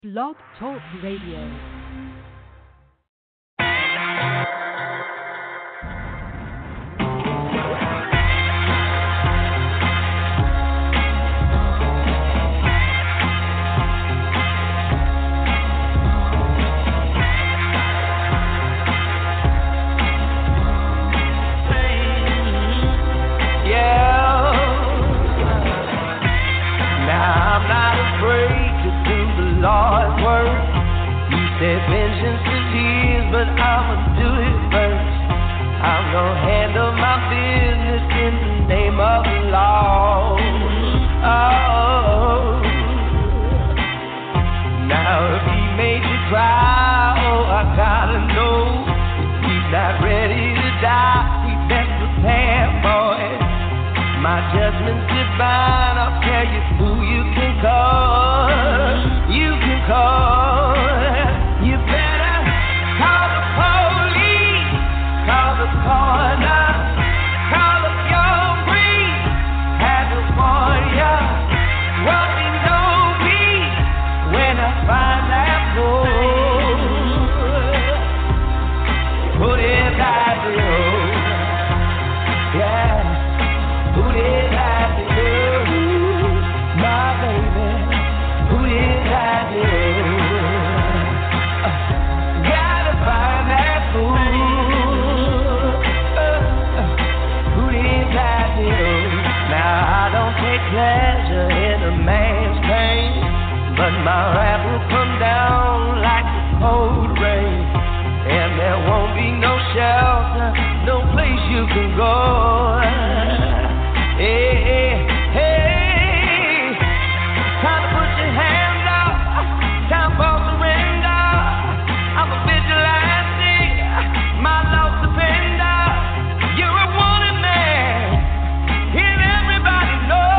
Blog Talk Radio. Vengeance is his, but I'ma do it first. I'm gonna handle my business in the name of the law. Oh, now if he made you cry, oh, I gotta know. If he's not ready to die, he best prepare for it. My judgment's divine, I'll tell you who you can call. You can call. You better call the police, call the coroner, call up your priest, have to warn ya. Won't be no peace when I find that fool. Who did I do? Yeah, who did I do? My baby, who did I do? Pleasure in a man's pain, but my wrath will come down like a cold rain, and there won't be no shelter, no place you can go. Hey, hey, time to put your hands up, time for surrender. I'm a vigilante, my law's defender. You're a wanted man, and everybody knows.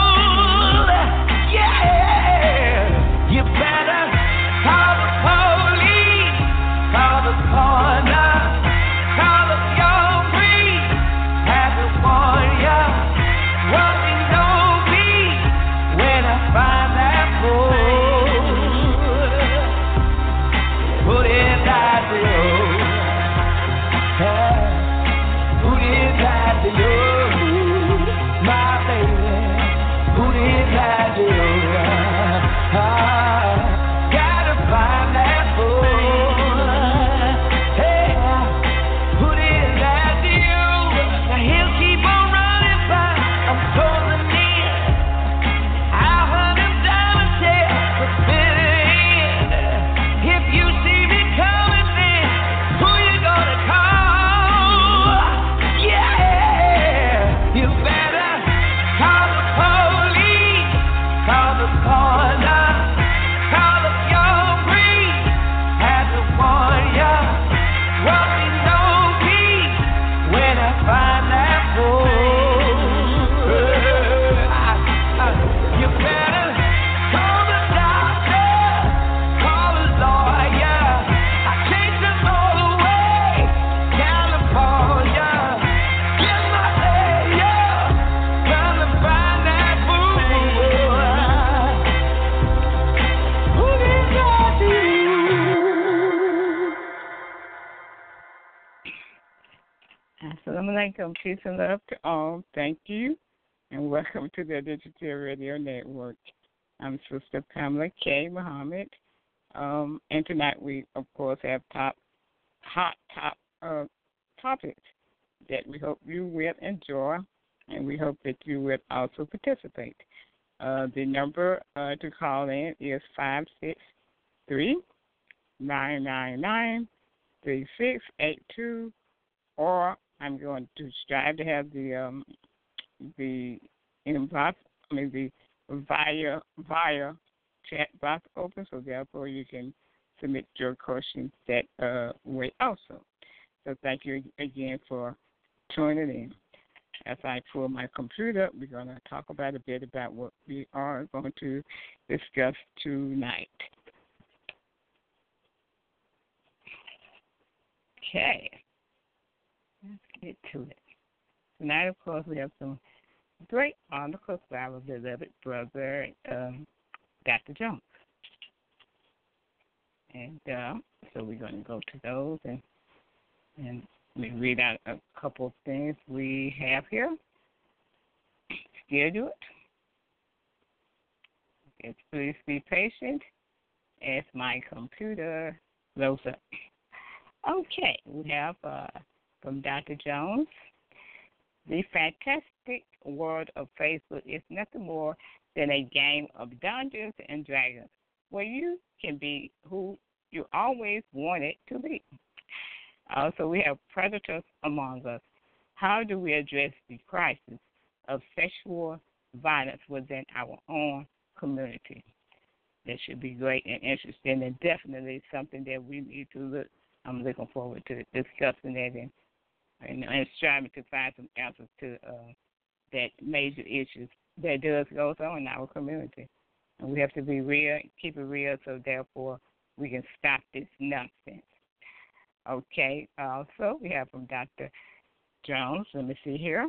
Assalamu alaikum, peace and love to all. Thank you, and welcome to the Digital Radio Network. I'm Sister Pamela K. Muhammad, and tonight we, of course, have hot topics that we hope you will enjoy, and we hope that you will also participate. The number to call in is 563-999-3682, or I'm going to strive to have the inbox, the via chat box open, so therefore you can submit your questions that way also. So thank you again for tuning in. As I pull my computer, we're going to talk about a bit about what we are going to discuss tonight. Okay. Let's get to it. Tonight, of course, we have some great articles by our beloved brother, Dr. Jones. And so we're going to go to those and we read out a couple of things we have here. Schedule it. Yes, please be patient as my computer loads up. Okay, we have from Dr. Jones, the fantastic world of Facebook is nothing more than a game of Dungeons and Dragons where you can be who you always wanted to be. Also, we have predators among us. How do we address the crisis of sexual violence within our own community? That should be great and interesting, and definitely something that we need to look. I'm looking forward to discussing that and striving to find some answers to that major issues that does goes on in our community. And we have to be real, keep it real, so therefore we can stop this nonsense. Okay. Also, we have from Dr. Jones. Let me see here.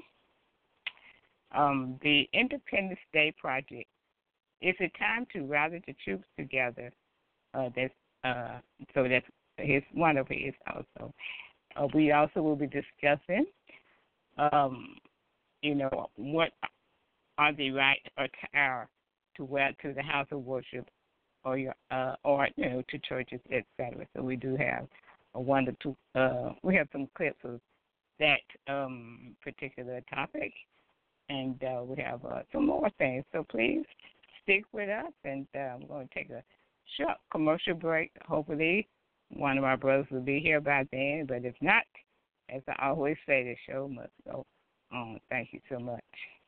The Independence Day Project. It's a time to rally the troops together. So that's one of his also. We also will be discussing, what are the right attire to wear to the house of worship or to churches, etc. So we do have we have some clips of that particular topic, and we have some more things. So please stick with us, and I'm going to take a short commercial break. Hopefully one of our brothers will be here by then, but if not, as I always say, the show must go on. Thank you so much.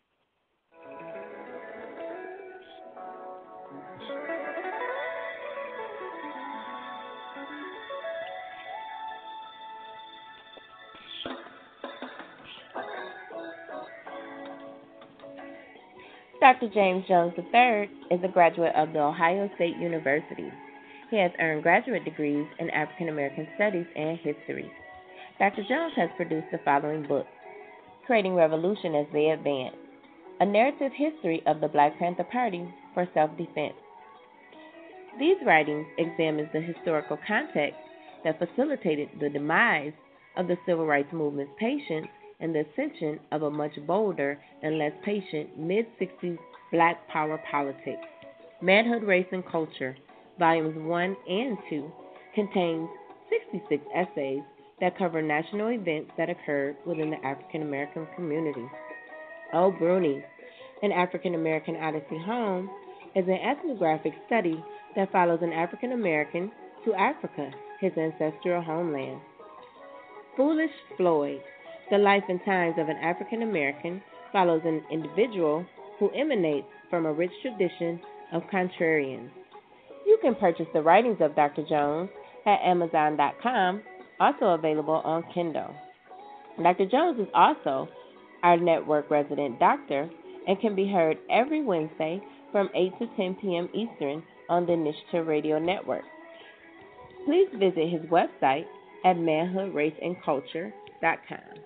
Dr. James Jones III is a graduate of The Ohio State University. He has earned graduate degrees in African American Studies and History. Dr. Jones has produced the following books: Creating Revolution as They Advance, A Narrative History of the Black Panther Party for Self-Defense. These writings examine the historical context that facilitated the demise of the Civil Rights Movement's patience and the ascension of a much bolder and less patient mid-60s Black power politics. Manhood, Race, and Culture, Volumes 1 and 2, contains 66 essays that cover national events that occurred within the African American community. Oh Bruni, An African American Odyssey Home, is an ethnographic study that follows an African American to Africa, his ancestral homeland. Foolish Floyd, The Life and Times of an African American, follows an individual who emanates from a rich tradition of contrarians. You can purchase the writings of Dr. Jones at Amazon.com, also available on Kindle. Dr. Jones is also our network resident doctor and can be heard every Wednesday from 8 to 10 p.m. Eastern on the Initiative Radio Network. Please visit his website at manhoodraceandculture.com.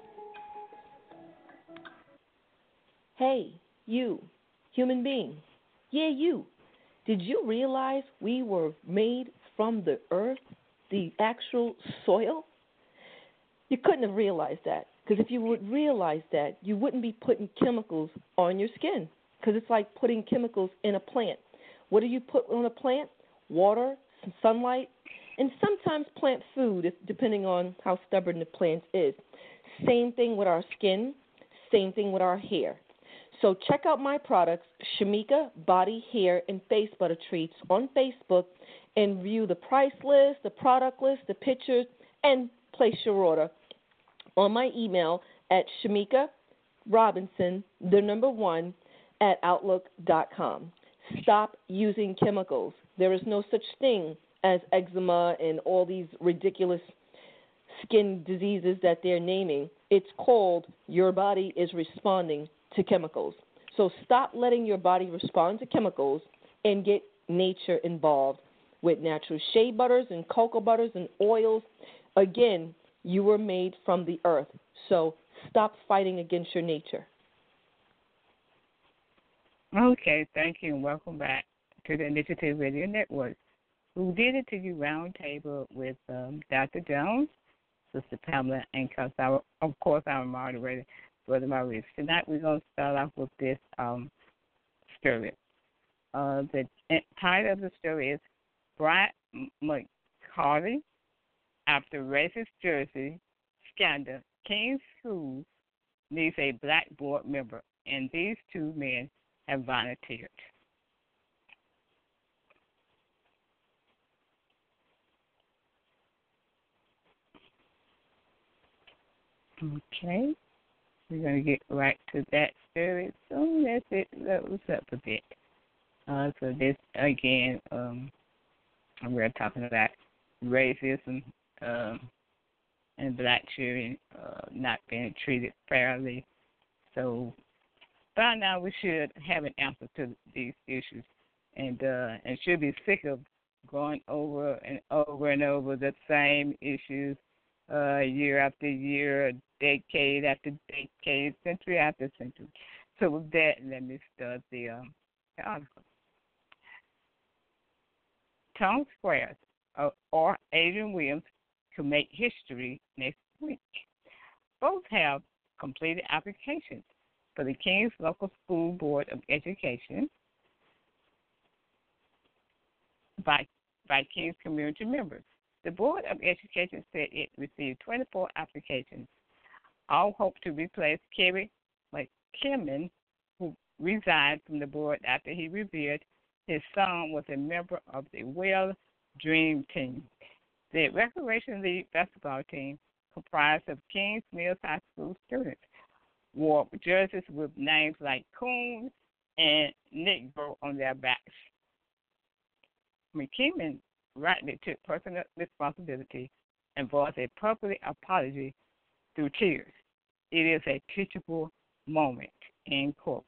Hey, you, human being. Yeah, you. Did you realize we were made from the earth, the actual soil? You couldn't have realized that, because if you would realize that, you wouldn't be putting chemicals on your skin, because it's like putting chemicals in a plant. What do you put on a plant? Water, some sunlight, and sometimes plant food, depending on how stubborn the plant is. Same thing with our skin, same thing with our hair. So check out my products, Shamika Body, Hair, and Face Butter Treats on Facebook, and view the price list, the product list, the pictures, and place your order on my email at ShamikaRobinson1 @outlook.com. Stop using chemicals. There is no such thing as eczema and all these ridiculous skin diseases that they're naming. It's called your body is responding to chemicals. So stop letting your body respond to chemicals and get nature involved with natural shea butters and cocoa butters and oils. Again, you were made from the earth. So stop fighting against your nature. Okay, thank you, and welcome back to the Initiative Radio Network. Who Did It to You Roundtable with Dr. Jones, Sister Pamela, and of course, our moderator, Brother Maurice. Tonight we're going to start off with this story. The title of the story is Bryant McCarty, after racist jersey scandal, King's School needs a black board member, and these two men have volunteered. Okay, we're going to get right to that story soon as it loads up a bit. So this, again, we're talking about racism and black children not being treated fairly. So by now we should have an answer to these issues, and should be sick of going over and over the same issues year after year, decade after decade, century after century. So with that, let me start the article. Tom Squares or Adrian Williams to make history next week. Both have completed applications for the Kings Local School Board of Education by Kings community members. The Board of Education said it received 24 applications. All hope to replace Kerry McKinnon, who resigned from the board after he revealed his son was a member of the Well Dream Team. The Recreation League basketball team, comprised of Kings Mills High School students, wore jerseys with names like Coon and Negro on their backs. McKinnon rightly took personal responsibility and voiced a public apology through tears. It is a teachable moment, end quote.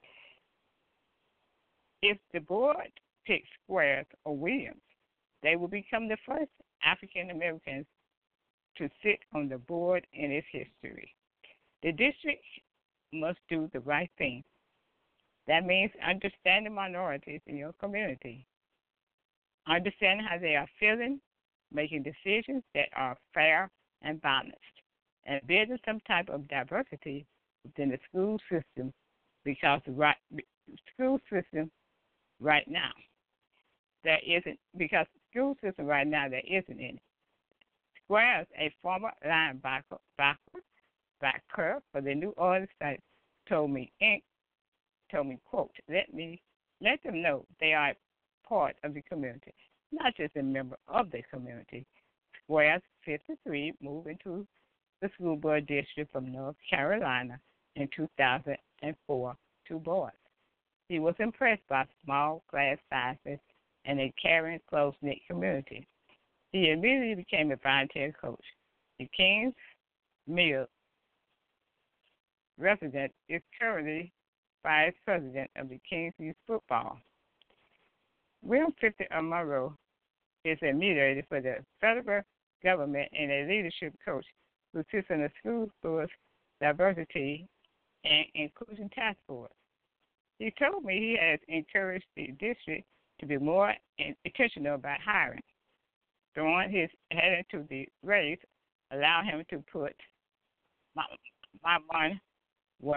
If the board picks Squares or Williams, they will become the first African Americans to sit on the board in its history. The district must do the right thing. That means understanding minorities in your community, understanding how they are feeling, making decisions that are fair and balanced, and building some type of diversity within the school system, because the school system right now there isn't, because the school system right now there isn't any. Squares, a former linebacker for the New Orleans Saints, told me, quote, let them know they are part of the community, not just a member of the community. Squares 53 moved into the school board district from North Carolina in 2004 to boys. He was impressed by small class sizes and a caring, close-knit community. He immediately became a volunteer coach. The Kings Mill resident is currently vice president of the Kings Youth Football. William 50 Monroe is a mediator for the federal government and a leadership coach who sits on the school board's diversity and inclusion task force. He told me he has encouraged the district to be more intentional about hiring. Throwing his head into the race allowed him to put my money where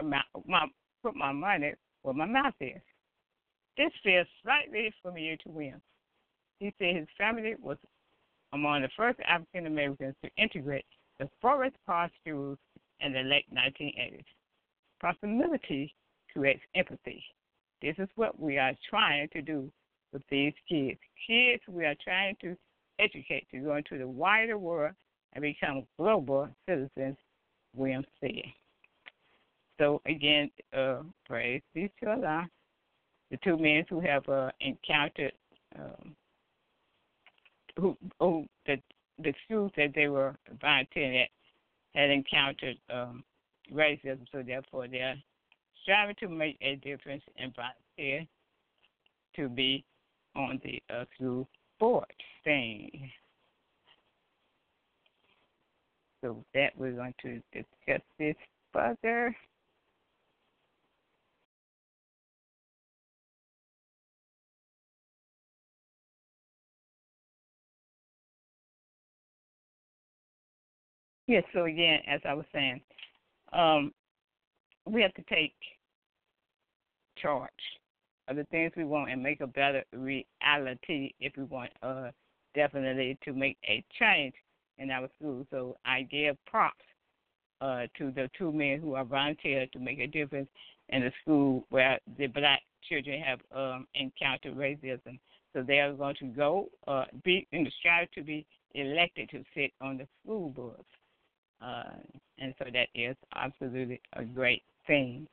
my mouth is. This feels slightly familiar to Williams. He said his family was among the first African Americans to integrate the Forest Park schools in the late 1980s. Proximity creates empathy. This is what we are trying to do with these kids. Kids we are trying to educate to go into the wider world and become global citizens, Williams said. So again, praise be to Allah. The two men who have encountered the schools that they were volunteering at had encountered racism, so therefore they're striving to make a difference and volunteer to be on the school board thing. So that we're going to discuss this further. Yes, so again, as I was saying, um, we have to take charge of the things we want and make a better reality if we want definitely to make a change in our school. So I give props to the two men who are volunteered to make a difference in the school where the black children have encountered racism. So they are going to go be in the strive to be elected to sit on the school boards. And so that is absolutely a great thing.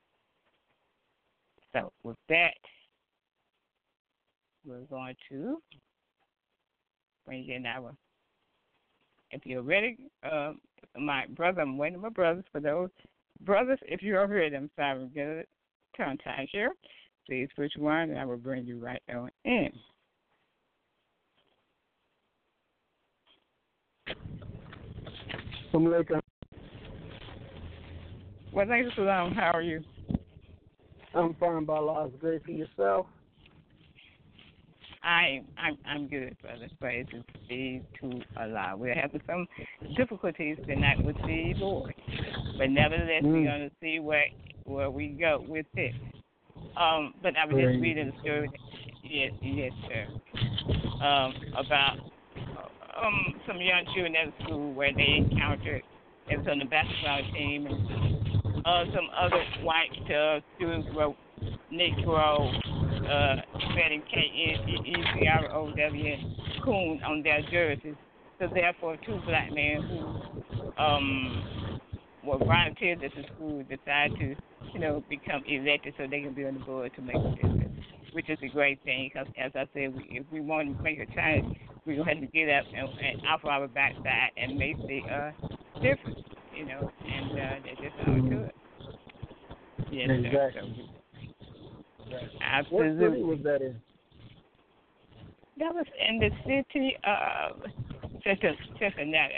So with that, we're going to bring in our, if you're ready, my brother, I'm waiting for my brothers. For those brothers, if you are ready, I'm sorry, get a tongue tie here. Please push one, and I will bring you right on in. Assalamualaikum. Well, thank you, Salam. How are you? I'm fine by Allah's grace. And yourself? I'm good, brother. Praises be to Allah. We're having some difficulties tonight with the Lord, but nevertheless, we're going to see where we go with it. But I was just reading the story. Yes, sir. About some young children at school where they encountered. It was on the basketball team, and some other white students were Negro, spelling K-N-E-E-C-R-O-W, Coon on their jerseys. So therefore, two black men who were volunteers at the school decided to, become elected so they can be on the board to make a difference, which is a great thing because, as I said, if we want to make a change, we're going to have to get up and off our backside and make the difference, and they just all do it. Yes, exactly. Sir. So, absolutely. What city was that in? That was in the city of Cincinnati.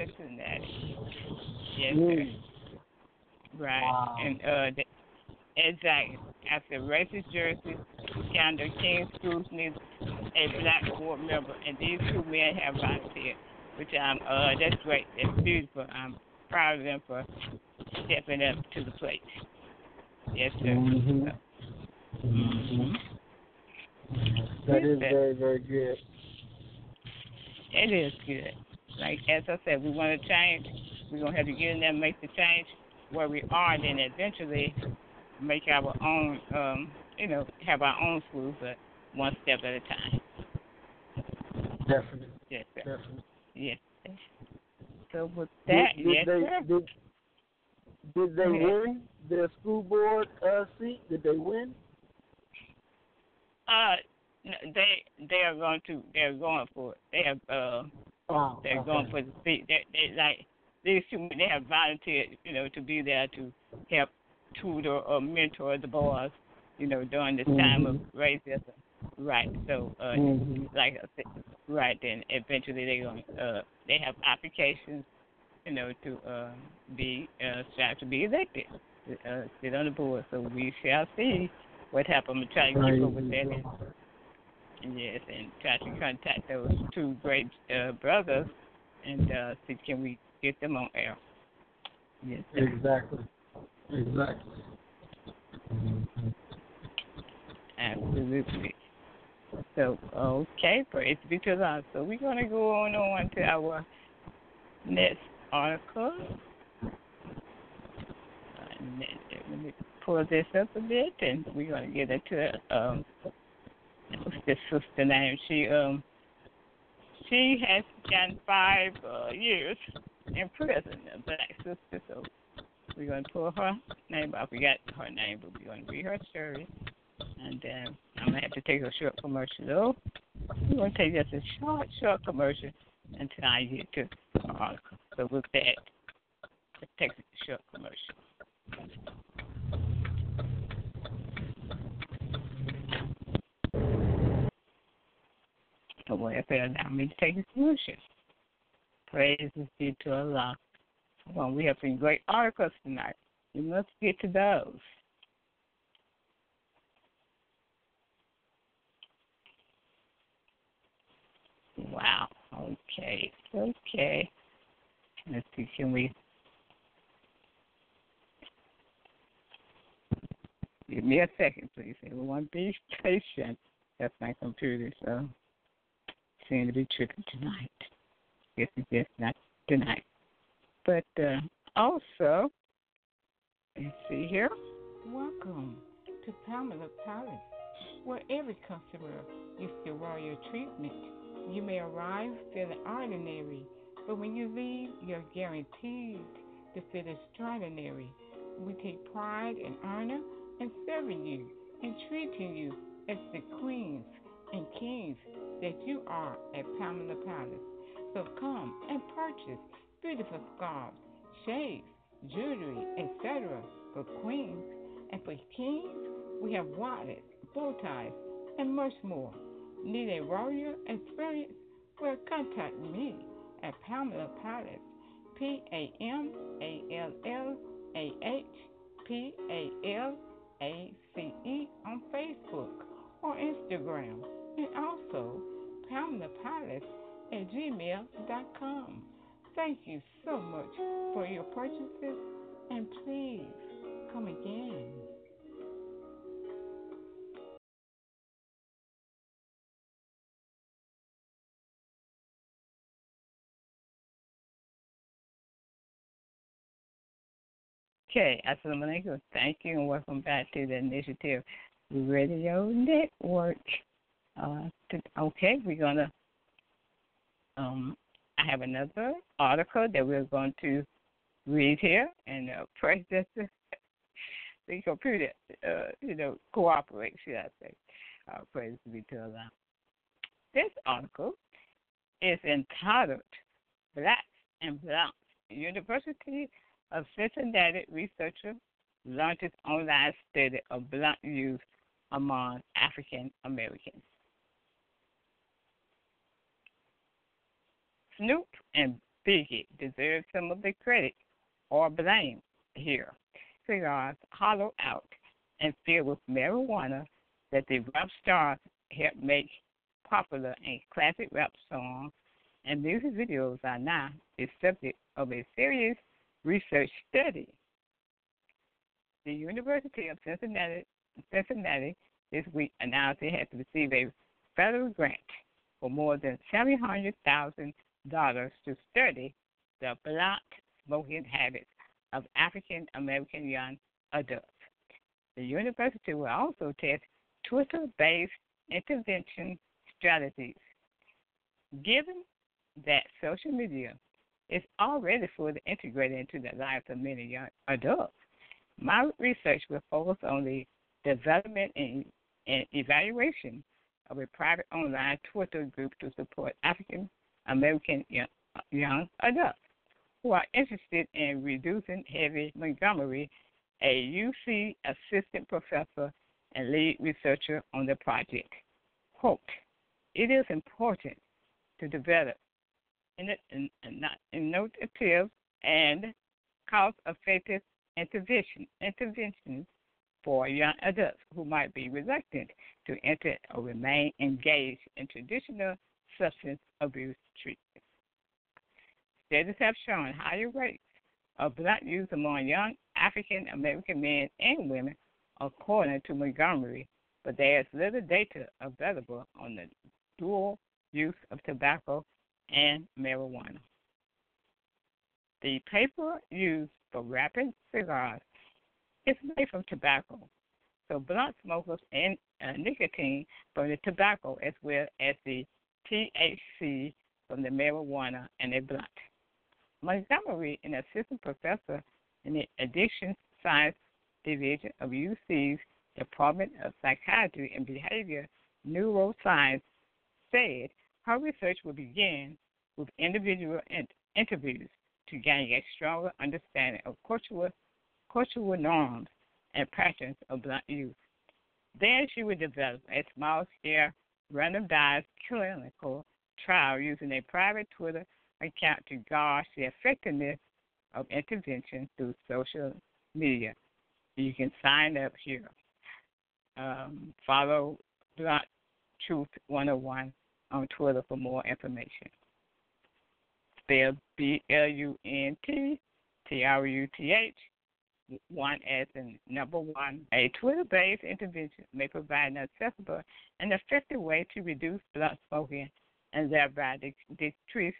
Yes, sir. Right. Wow. And exactly. After racist jerseys, County King schools needs a black board member, and these two men have volunteered, which that's great. That's beautiful. I'm proud of them for stepping up to the plate. Yes, sir. Mm-hmm. Mm-hmm. That is very, very good. It is good. Like, as I said, we want to change. We're going to have to get in there and make the change where we are, and then eventually make our own, have our own schools, but one step at a time. Definitely. Yes, sir. Definitely. Yes. So with that, did they win their school board seat? Did they win? They're going for it. They have they're going for the seat. They like these two. They have volunteered, to be there to help tutor or mentor the boys, during this time of racism. Right. So, like I said, right then, eventually they're going. They have applications, to be strive to be elected, sit on the board. So we shall see what happens. I'm trying to keep up with that. Yes, and try to contact those two great brothers and see can we get them on air. Yes. Exactly. Absolutely. So, okay, praise be to God. So we're going to go on to our next article. Let me pull this up a bit, and we're going to get into what's this sister name? She has gotten 5 years in prison, a black sister. So we're going to pull her name. I forgot her name, but we're going to read her story. And I'm going to have to take a short commercial, though. We're going to take just a short commercial until I get to the article. So with that, let's take a short commercial. So welfare allow me to take a commercial. Praises be to Allah. Well, we have some great articles tonight. We must get to those. Wow. Okay. Let's see, can we give me a second, please? Everyone be patient. That's my computer, so seem to be tripping tonight. Guess it's just not tonight. But also, let's see here. Welcome to Pamela Palace, where every customer gets the royal treatment. You may arrive feeling ordinary, but when you leave, you're guaranteed to feel extraordinary. We take pride and honor in serving you and treating you as the queens and kings that you are at Pamela Palace. So come and purchase beautiful scarves, shades, jewelry, etc. for queens. And for kings, we have wallets, bow ties, and much more. Need a royal experience? Well, contact me at Pamela Palace, PAMALAHPALACE on Facebook or Instagram, and also Pamela Palace at gmail.com. Thank you so much for your purchases, and please come again. Okay, Assalamu alaikum. Thank you and welcome back to the Initiative Radio Network. We're going to, I have another article that we're going to read here, and pray that the computer, cooperates, should I say. Praise be to Allah. This article is entitled Blacks and Blondes, University of Cincinnati researcher launches online study of blunt use among African Americans. Snoop and Biggie deserve some of the credit or blame here. Cigars hollowed out and filled with marijuana that the rap stars helped make popular in classic rap songs and music videos are now the subject of a serious research study. The University of Cincinnati this week announced it has received a federal grant for more than $700,000 to study the blunt smoking habits of African American young adults. The university will also test Twitter-based intervention strategies. Given that social media is already fully integrated into the lives of many young adults, my research will focus on the development and evaluation of a private online Twitter group to support African American young adults who are interested in reducing heavy Montgomery, a UC assistant professor and lead researcher on the project. Quote, it is important to develop innovative and cost-effective interventions for young adults who might be reluctant to enter or remain engaged in traditional substance abuse treatment. Studies have shown higher rates of blunt use among young African American men and women, according to Montgomery, but there is little data available on the dual use of tobacco and marijuana. The paper used for wrapping cigars is made from tobacco, so blunt smokers and nicotine from the tobacco as well as the THC from the marijuana and the blunt. Montgomery, an assistant professor in the Addiction Science Division of UC's Department of Psychiatry and Behavior Neuroscience, said her research will begin with individual interviews to gain a stronger understanding of cultural norms and patterns of blunt use. Then she will develop a small-scale, randomized clinical trial using a private Twitter account to gauge the effectiveness of intervention through social media. You can sign up here. Follow Blunt Truth 101 on Twitter for more information. spelled BLUNTTRUTH, one as in number one. A Twitter-based intervention may provide an accessible and effective way to reduce blunt smoking and thereby decrease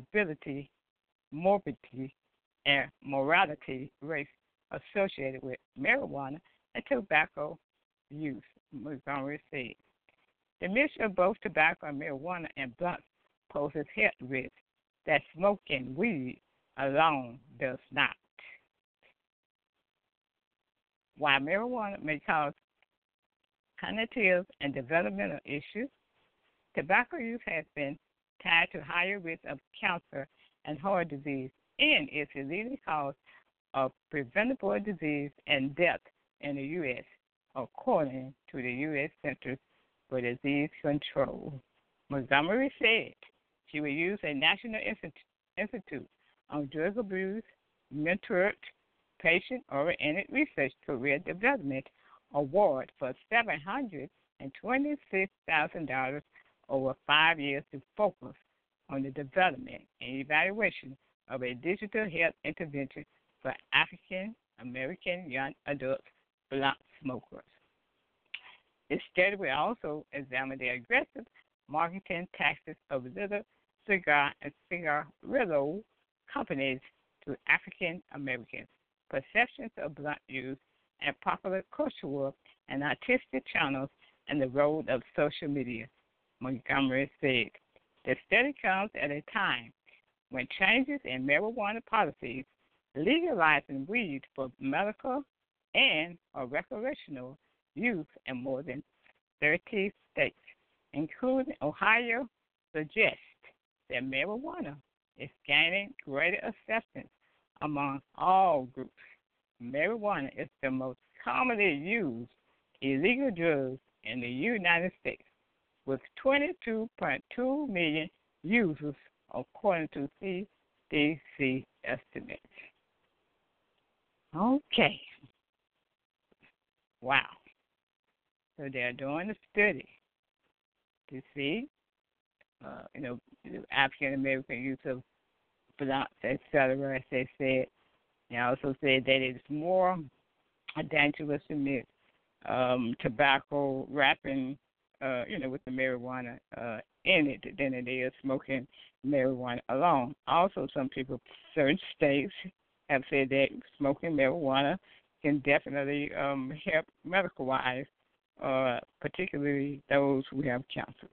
morbidity, and mortality rates associated with marijuana and tobacco use, Montgomery said. The mixture of both tobacco and marijuana and blunts poses health risks that smoking weed alone does not. While marijuana may cause cognitive and developmental issues, tobacco use has been tied to higher risk of cancer and heart disease and is the leading cause of preventable disease and death in the U.S., according to the U.S. Centers for Disease Control. Montgomery said she will use a National Institute on Drug Abuse mentored patient-oriented research career development award for $726,000 over 5 years to focus on the development and evaluation of a digital health intervention for African American young adult blunt smokers. This study will also examine the aggressive marketing tactics of little cigar and cigarillo companies to African Americans, perceptions of blunt use, and popular cultural and artistic channels, and the role of social media, Montgomery said. The study comes at a time when changes in marijuana policies legalizing weed for medical and or recreational use in more than 30 states, including Ohio, suggest that marijuana is gaining greater acceptance among all groups. Marijuana is the most commonly used illegal drug in the United States, with 22.2 million users, according to CDC estimates. Okay. Wow. So they're doing a study to see, African American use of blunts, etc., as they said. They also said that it's more dangerous to mix tobacco wrapping, with the marijuana in it than it is smoking marijuana alone. Also, certain states have said that smoking marijuana can definitely help medical-wise, particularly those who have cancer.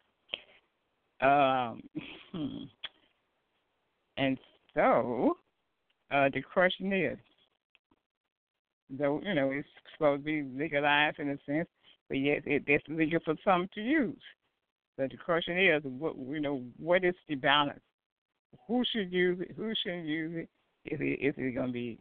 And so the question is, though, it's supposed to be legalized in a sense, but yet it's legal for some to use. So the question is, what is the balance? Who should use it? Who shouldn't use it? Is it going to be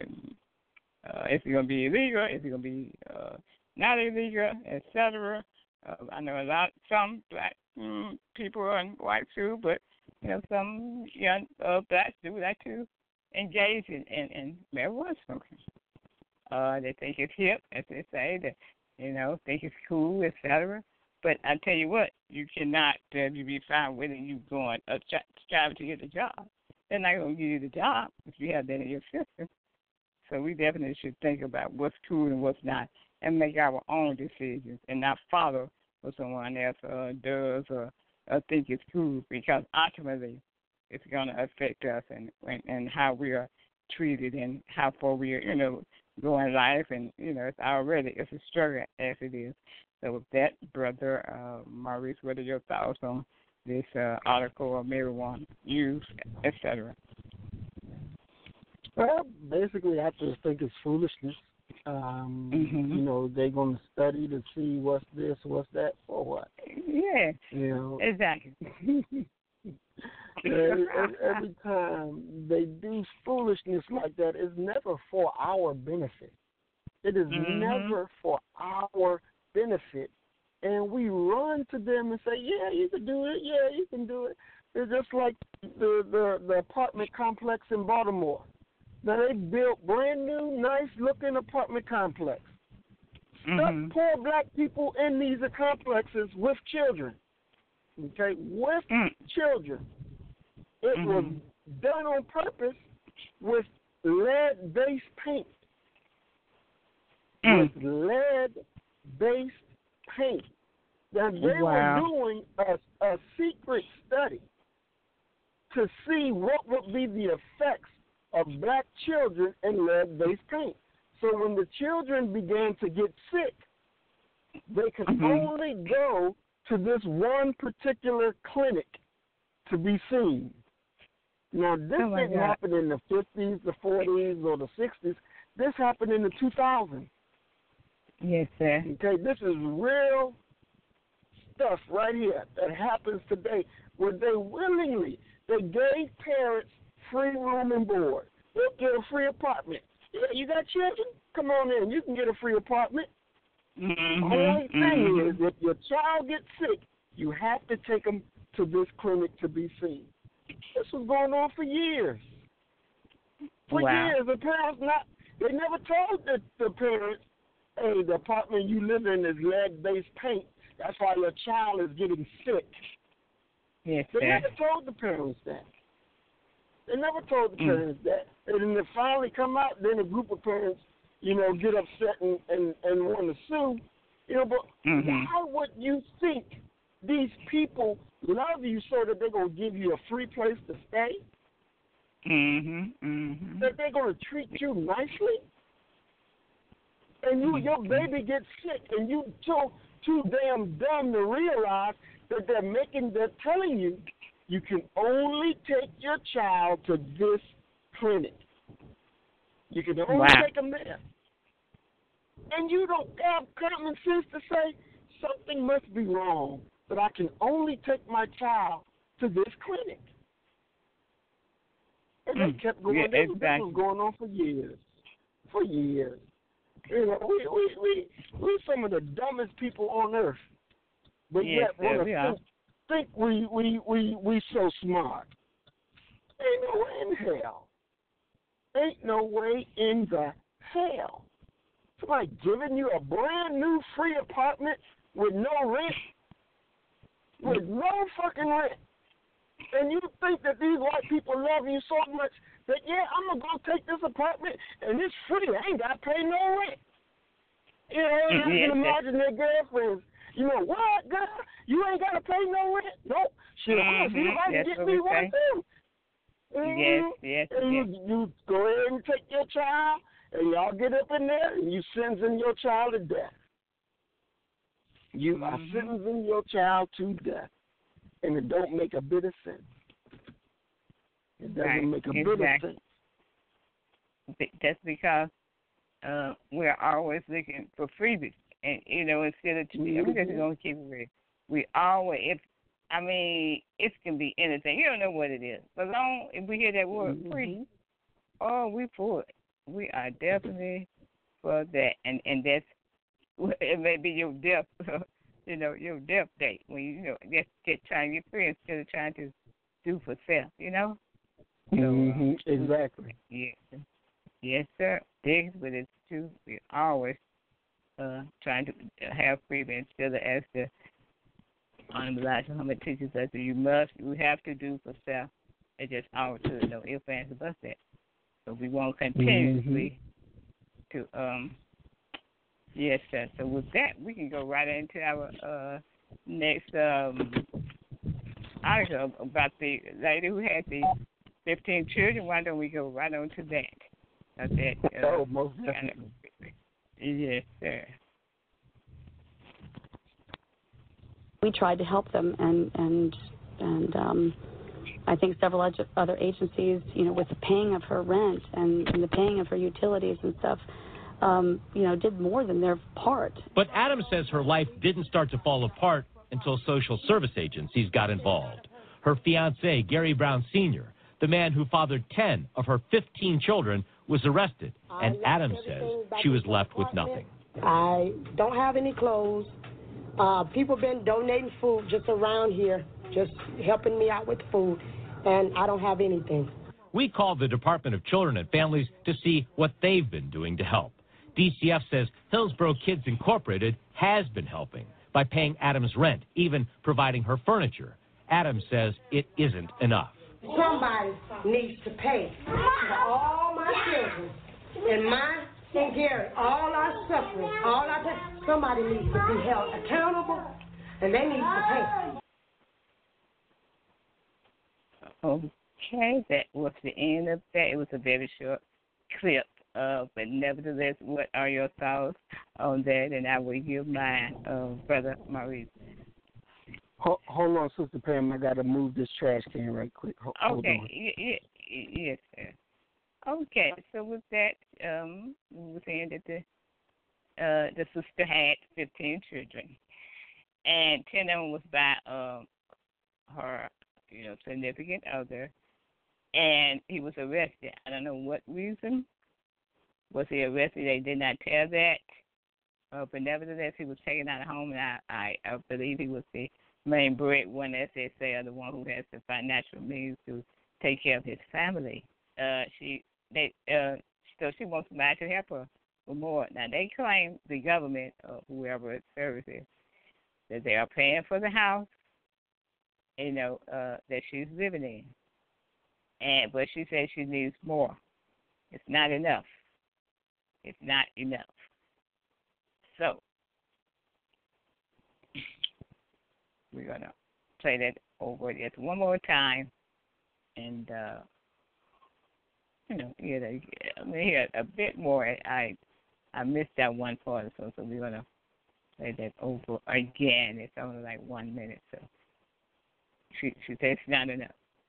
illegal? Is it going to be not illegal, etc.? I know some black people and white too, but some young blacks do like to engage in marijuana smoking. They think it's hip, as they say. That think it's cool, etc. But I tell you what, you cannot be found with it. You going striving to get a job. They're not going to give you the job if you have that in your system. So we definitely should think about what's cool and what's not, and make our own decisions, and not follow what someone else does or think is cool, because ultimately it's going to affect us and how we are treated and how far we are, go in life. And it's a struggle as it is. So with that, Brother Maurice, what are your thoughts on this article of marijuana use, etc.? Well, basically, I just think it's foolishness. They're going to study to see what's this, what's that, for what. Yeah, exactly. Every time they do foolishness like that, it's never for our benefit. It is never for our benefit. And we run to them and say, yeah, you can do it. Yeah, you can do it. It's just like the apartment complex in Baltimore. Now, they built brand new, nice-looking apartment complex. Stuck poor black people in these complexes with children. Okay, with children. It was done on purpose with lead-based paint. With lead-based paint. Now, they were doing a secret study to see what would be the effects of black children in lead-based paint. So when the children began to get sick, they could only go to this one particular clinic to be seen. Now, this didn't happen in the 50s, the 40s, or the 60s. This happened in the 2000s. Yes, sir. Okay, this is real stuff right here that happens today where they gave parents free room and board. They'll get a free apartment. Yeah, you got children? Come on in. You can get a free apartment. Only thing is, if your child gets sick, you have to take them to this clinic to be seen. This was going on for years. For years, the parents they never told the parents, hey, the apartment you live in is lead-based paint. That's why your child is getting sick. Yes, they never told the parents that. They never told the parents that. And then they finally come out, then a group of parents, get upset and want to sue. But why would you think these people love you so that they're going to give you a free place to stay? That they're going to treat you nicely? And your baby gets sick, and you too damn dumb to realize that they're telling you you can only take your child to this clinic. You can only take them there. And you don't have common sense to say something must be wrong, but I can only take my child to this clinic. And they kept going. This was going on for years. For years. We're some of the dumbest people on earth, but yet think we so smart. Ain't no way in hell. Ain't no way in the hell. Somebody giving you a brand new free apartment with no rent, with no fucking rent, and you think that these white people love you so much that, I'm going to go take this apartment and it's free. I ain't got to pay no rent. I can imagine their girlfriends. What, girl? You ain't got to pay no rent? Nope. Shit, I'm going to see if I can get me one too. Yes. You go ahead and take your child, and y'all get up in there, and you sentencing your child to death. You are sentencing your child to death, and it don't make a bit of sense. It doesn't make a bit of sense. That's because we're always looking for freebies. And, instead of, we're just going to keep it real. We always, it can be anything. You don't know what it is. But if we hear that word free, we for it. We are definitely for that. And that's, it may be your death, your death date when you, just trying to get free instead of trying to do for self, So, exactly. Yes, sir. But it's true. We always trying to have freedom instead of as the Honorable Elijah Muhammad teaches us that you have to do for self. It just always to know if and about that. So we want continuously to yes, sir. So with that, we can go right into our next article about the lady who had the 15 children. Why don't we go right on to that? Most definitely. Yes, sir. We tried to help them, and I think several other agencies, with the paying of her rent and the paying of her utilities and stuff, did more than their part. But Adams says her life didn't start to fall apart until social service agencies got involved. Her fiancé, Gary Brown Sr., the man who fathered 10 of her 15 children, was arrested, and Adams says she was left with nothing. I don't have any clothes. People been donating food just around here, just helping me out with food, and I don't have anything. We called the Department of Children and Families to see what they've been doing to help. DCF says Hillsborough Kids Incorporated has been helping by paying Adams rent, even providing her furniture. Adams says it isn't enough. Somebody needs to pay for all my children and mine and Gary, all our suffering, all our pain. Somebody needs to be held accountable, and they need to pay. Okay, that was the end of that. It was a very short clip, but nevertheless, what are your thoughts on that? And I will give mine, Brother Maurice. Hold on, Sister Pam. I got to move this trash can right quick. Hold okay, on. Yes, sir. Okay, so with that, we were saying that the sister had 15 children, and 10 of them was by her, significant other, and he was arrested. I don't know what reason was he arrested. They did not tell that, but nevertheless, he was taken out of home, and I believe he was the main breadwinner, as they say, or the one who has the financial means to take care of his family. So she wants somebody to help her with more. Now, they claim, the government or whoever it services, that they are paying for the house, that she's living in. But she says she needs more. It's not enough. It's not enough. So, we're going to play that over just one more time. And, hear a bit more. I missed that one part, so we're going to play that over again. It's only like 1 minute, so she says it's not enough.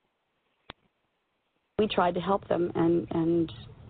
We tried to help them, and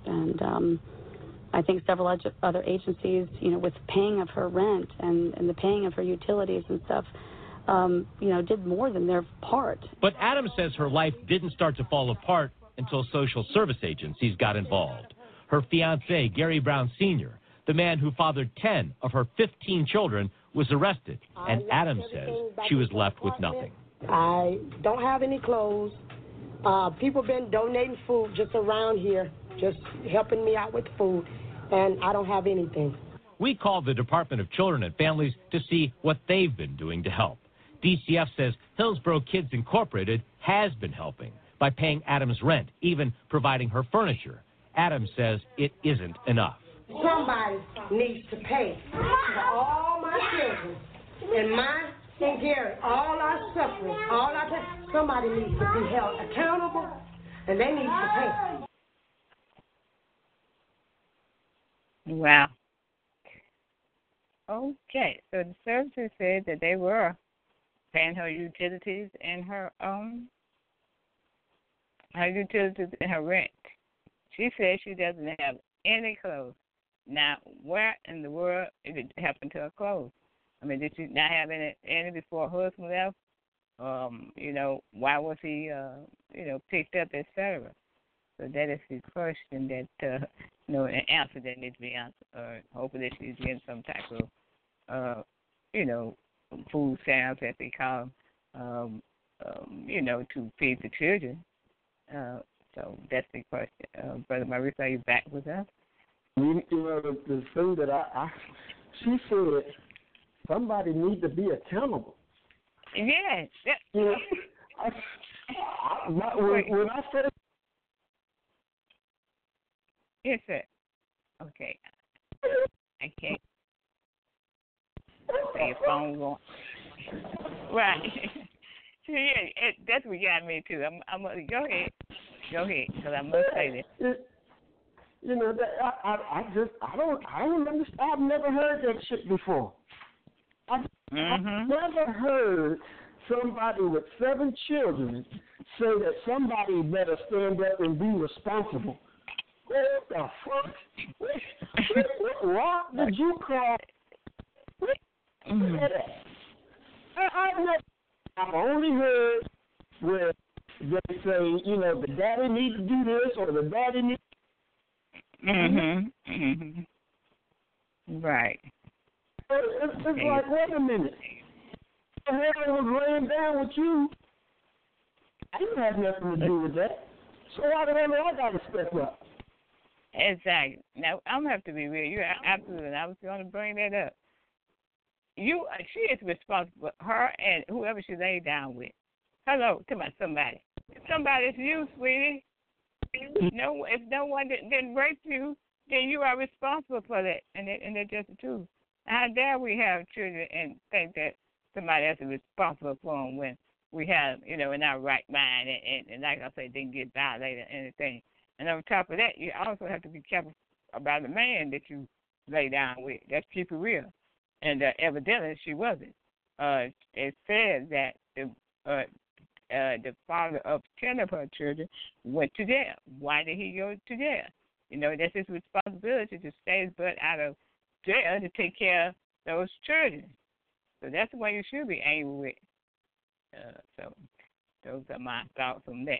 I think several other agencies, with paying of her rent and the paying of her utilities and stuff, did more than their part. But Adams says her life didn't start to fall apart until social service agencies got involved. Her fiancé, Gary Brown Sr., the man who fathered 10 of her 15 children, was arrested, and Adams says she was left with nothing. I don't have any clothes. People been donating food just around here, just helping me out with food, and I don't have anything. We called the Department of Children and Families to see what they've been doing to help. DCF says Hillsborough Kids Incorporated has been helping by paying Adams rent, even providing her furniture. Adams says it isn't enough. Somebody needs to pay for all my children and mine and Gary, all our suffering, all our pain. Somebody needs to be held accountable, and they need to pay. Wow. Okay, so the services said that they were paying her utilities and her rent. She says she doesn't have any clothes. Now, where in the world did it happen to her clothes? I mean, did she not have any before her husband left? Why was he, picked up, etc.? So that is the question that, an answer that needs to be answered. Hopefully she's getting some type of, food stamps, as they call them, to feed the children. So that's the question. Brother Maurice, are you back with us? The thing that she said, somebody needs to be accountable. Yes. When I said, yes, sir. Okay. I can't. Say your phone going. Right. Yeah, that's what got me too. I'm go ahead, because I must say this. I don't understand. I've never heard that shit before. I've never heard somebody with 7 children say that somebody better stand up and be responsible. What the fuck? What did you call? I've only heard where they say, the daddy needs to do this or the daddy needs. Right. It's like, wait a minute. The hell was laying down with you? I didn't have nothing to do with that. So why the hell do I got to step up? Exactly. Now, I'm going to have to be real. You're absolutely, I was going to bring that up. She is responsible, her and whoever she laid down with. Hello, to somebody. somebody's you, sweetie. No, if no one didn't rape you, then you are responsible for that, and that's just the truth. How dare we have children and think that somebody else is responsible for them when we have, in our right mind, and like I say, didn't get violated or anything. And on top of that, you also have to be careful about the man that you lay down with. Let's keep it real. And evidently, she wasn't. It said that the father of 10 of her children went to jail. Why did he go to jail? That's his responsibility to stay his butt out of jail to take care of those children. So that's the way you should be angry with. So those are my thoughts on that.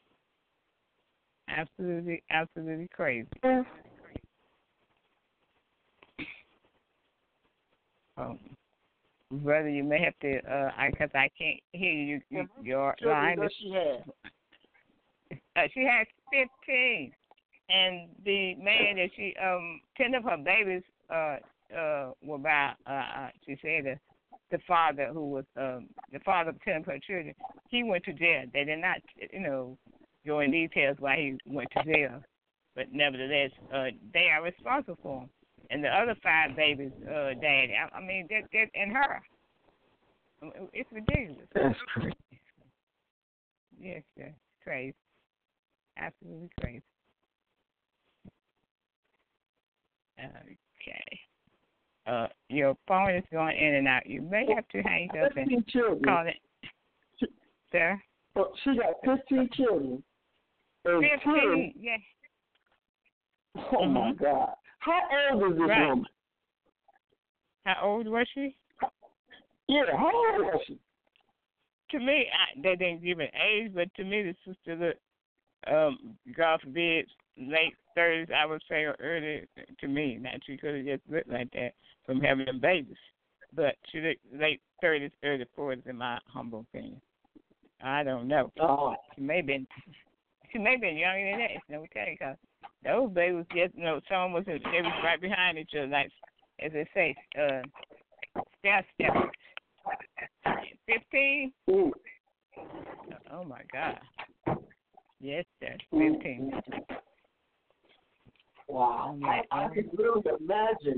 Absolutely, absolutely crazy. Brother, you may have to, because I can't hear you. Your line. Does she have? She has 15, and the man that 10 of her babies were by. She said the father who was the father of 10 of her children. He went to jail. They did not, go in details why he went to jail, but nevertheless, they are responsible for him. And the other 5 babies, daddy. I mean, that and her. It's ridiculous. That's crazy. Yes, sir. Crazy. Absolutely crazy. Okay. Your phone is going in and out. You may have to hang up and call it. Sir? Well, she got 15 children. 15, yes. Oh, my God. How old is this woman? How old was she? Yeah, how old was she? To me, they didn't give an age, but to me, the sister looked, God forbid, late 30s, I would say, or early to me. Now, she could have just looked like that from having them babies. But she looked late 30s, early 40s, in my humble opinion. I don't know. Oh. She may have been younger than that. It's no telling, because those babies just, some was, they was right behind each other, like, as they say, step. 15? Ooh. Oh, my God. Yes, sir. 15. Wow. I can really imagine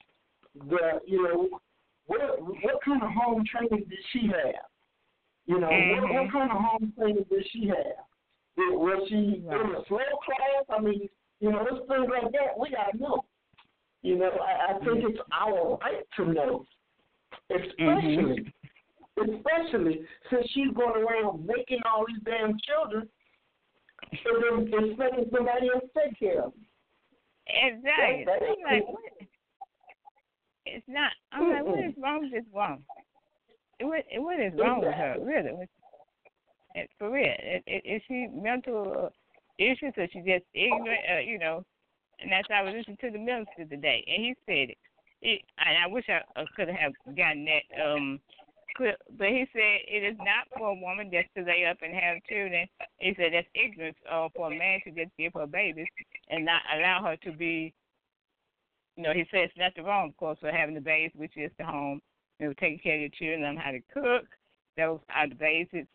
what kind of home training did she have? What kind of home training did she have? Was she in a slow class? I mean, there's things like that we got to know. I think it's our right to know, especially since she's going around making all these damn children and then expecting somebody else to take care of them. Exactly. I'm like, what? It's not. I'm like, what is wrong with this woman? What is wrong with her, really? For real. Is she mental issues or she just ignorant, And that's how I was listening to the minister today, and he said it. And I wish I could have gotten that clip, but he said it is not for a woman just to lay up and have children. He said that's ignorance for a man to just give her babies and not allow her to be, he said it's nothing wrong, of course, for having the babies, which is the home, taking care of your children, learn how to cook. Those are the basics.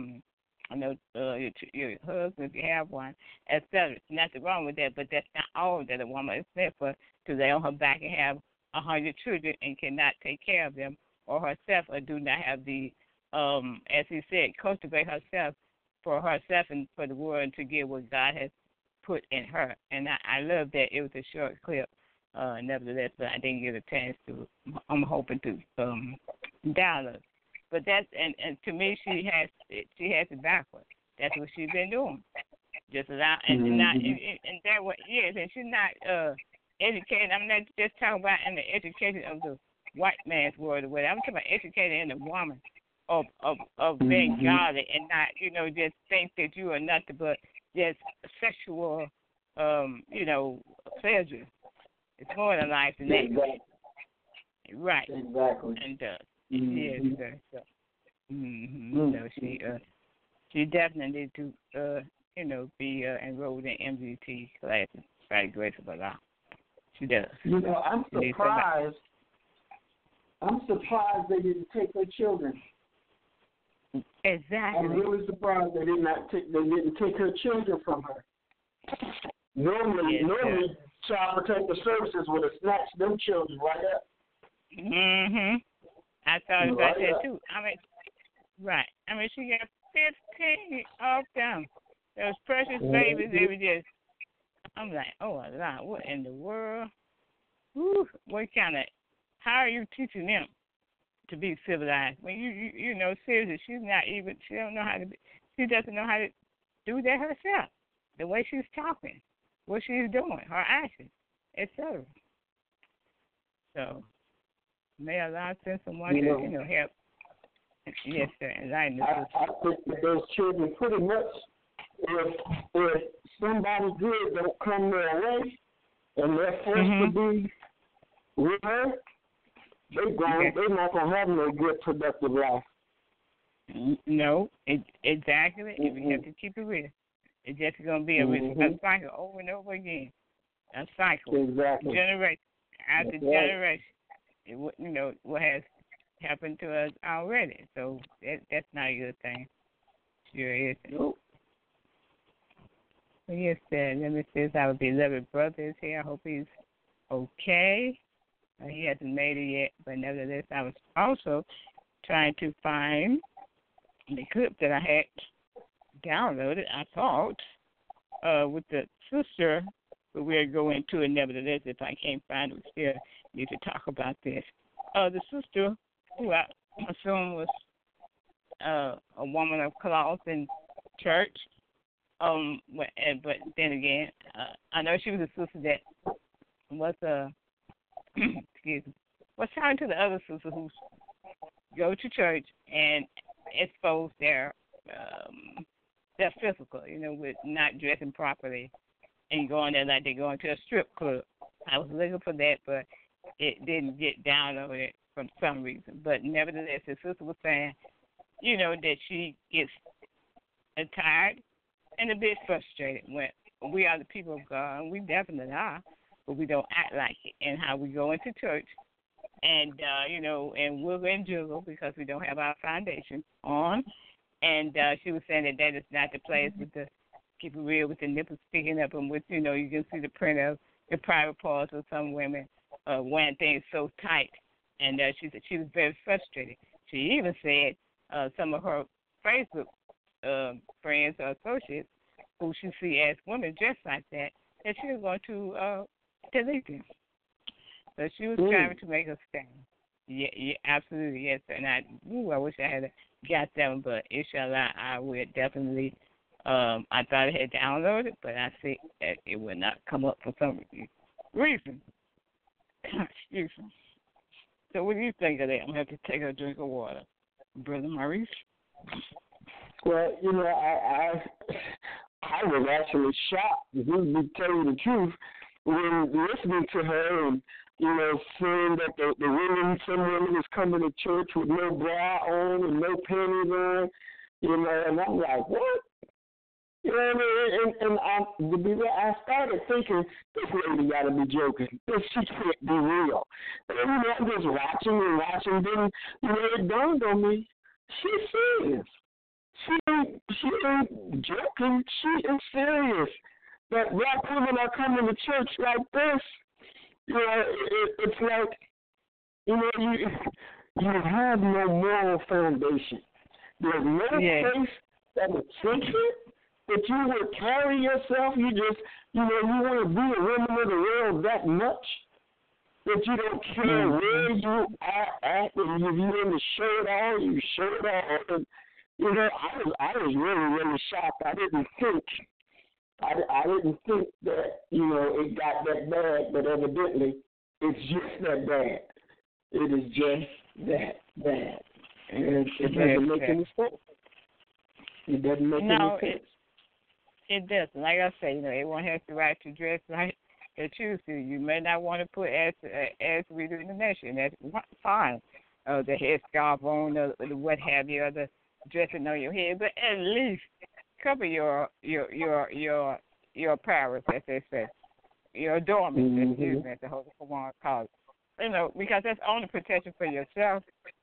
Your husband, if you have one, etc. There's nothing wrong with that, but that's not all that a woman is meant for, to lay on her back and have 100 children and cannot take care of them or herself, or do not have the, as he said, cultivate herself for herself and for the world to get what God has put in her. And I love that. It was a short clip, nevertheless, but I didn't get a chance to. I'm hoping to download. But that's and to me, she has it backwards. That's what she's been doing. Just allow and not and that way, yes. And she's not educated. I'm not just talking about in the education of the white man's world or whatever. I'm talking about educated in the woman of being godly and not just think that you are nothing but just sexual pleasure. It's more than life than that. Exactly. Right. Exactly. And yes, sir. So, so she definitely needs to be enrolled in MGT classes by the grace of Allah. She does. I'm surprised. I'm surprised they didn't take her children Exactly. I'm really surprised they didn't take her children from her. Normally, Child Protective Services would have snatched them children right up. Mhm. I thought about that too. Right. She got 15 of them. Those precious babies. They were just. I'm like, oh Lord, what in the world? Whew, what kind of? How are you teaching them to be civilized? When you know, seriously, she don't know how to. She doesn't know how to do that herself. The way she's talking, what she's doing, her actions, etc. So, may Allah send someone to help. Yes, sir. Enlighten us. I think that those children pretty much, if somebody good don't come their way and they're forced to be with her, they're not gonna have no good productive life. No, exactly. We have to keep it real. It's just gonna be a cycle over and over again. A cycle. Exactly. Generation after generation. What has happened to us already. So that's not a good thing. Sure is. Nope. Well, yes, sir. Let me see if our beloved brother is here. I hope he's okay. He hasn't made it yet, but nevertheless, I was also trying to find the clip that I had downloaded, I thought, with the sister, but we'll go into it nevertheless. If I can't find it, we still need to talk about this. The sister, who I assume was a woman of cloth in church, but then again, I know she was a sister that was excuse me, was talking to the other sister who go to church and expose their physical, with not dressing properly and going there like they're going to a strip club. I was looking for that, but it didn't get downloaded for some reason. But nevertheless, the sister was saying, that she gets tired and a bit frustrated when we are the people of God, and we definitely are, but we don't act like it. And how we go into church and, and wiggle and jiggle because we don't have our foundation on. And she was saying that is not the place with the, keep it real, with the nipples sticking up and with, you can see the print of the private parts of some women wearing things so tight. And she said she was very frustrated. She even said some of her Facebook friends or associates who she see as women dressed like that she was going to delete them. So she was trying to make a stand. Yeah, absolutely, yes. And I wish I had got that one, but inshallah, I would definitely. I thought I had downloaded, but I see that it would not come up for some reason. Excuse me. So what do you think of that? I'm going to have to take a drink of water. Brother Maurice? Well, I was actually shocked, to tell you the truth, when listening to her and, seeing that the women, some women was coming to church with no bra on and no panties on, and I'm like, what? I started thinking, this lady got to be joking. She can't be real. And, I'm just watching, then, it dawned on me, she's serious. She ain't joking. She is serious. That black women are coming to church like this. It's like, you have no moral foundation. There's no place that would think it, that you would carry yourself. You just, you want to be a woman of the world that much that you don't care where you are at, and if you in the shirt on, you shirt on. And, I was really, really shocked. I didn't think that, it got that bad, but evidently it's just that bad. It is just that bad. And it doesn't make any sense. It doesn't make any sense. It doesn't. Like I say, everyone has the right to dress like they choose to. You may not want to put as we do in the nation. That's fine. The headscarf on, or the what have you, or the dressing on your head, but at least cover your powers, as they say, your adornments, excuse me, as the Holy Quran calls it. Because that's only protection for yourself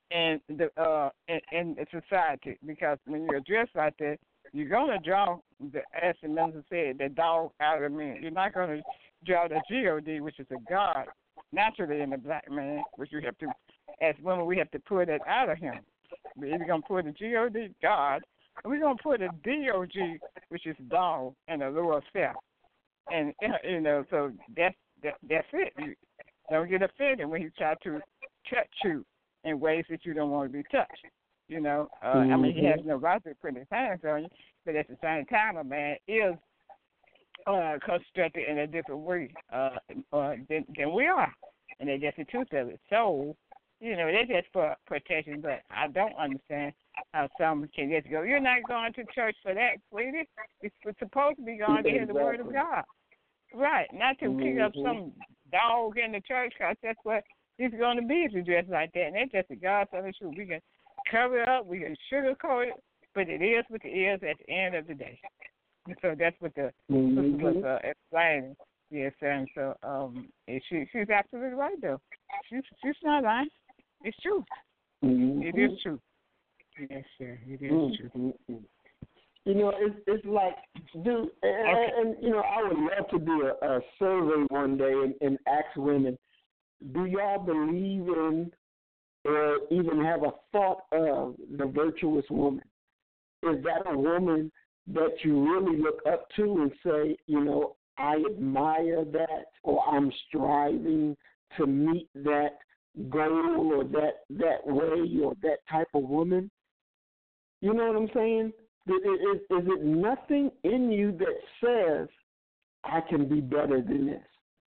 in the society, because when you're dressed like that, you're gonna draw as the minister said, the dog out of men. You're not gonna draw the God, which is a God naturally in the black man, which you have to, as women, we have to pull that out of him. We're either gonna put the God, and we're gonna put a DOG, which is dog, and a lower self, and so that's it. You don't get offended when he tries to touch you in ways that you don't want to be touched. I mean, he has no right to put his hands on you, but at the same time, a man is constructed in a different way than we are, and that's just the truth of it. So, they're just for protection, but I don't understand how some can just go, you're not going to church for that, sweetie. It's supposed to be going to hear the word of God. Right, not to pick up some dog in the church, because that's what it's going to be if you dress like that. And that's just the God's honest truth. We can cover it up, we can sugarcoat it, but it is what it is at the end of the day. And so that's what the sister was explaining. Yes, and so she's absolutely right, though. She's not lying. It's true. It is true. Yes, sir. It is true. It's like, dude, and I would love to do a survey one day and ask women, do y'all believe in or even have a thought of the virtuous woman? Is that a woman that you really look up to and say, I admire that, or I'm striving to meet that goal or that way or that type of woman? You know what I'm saying? Is it nothing in you that says, I can be better than this?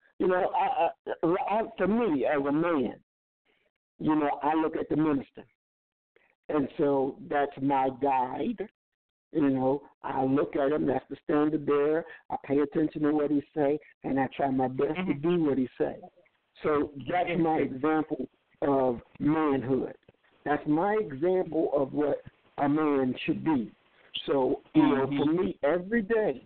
For me, as a man, I look at the minister. And so that's my guide. I look at him, that's the standard bearer. I pay attention to what he say, and I try my best to do what he say. So that's my example of manhood. That's my example of what a man should be. So, for me, every day,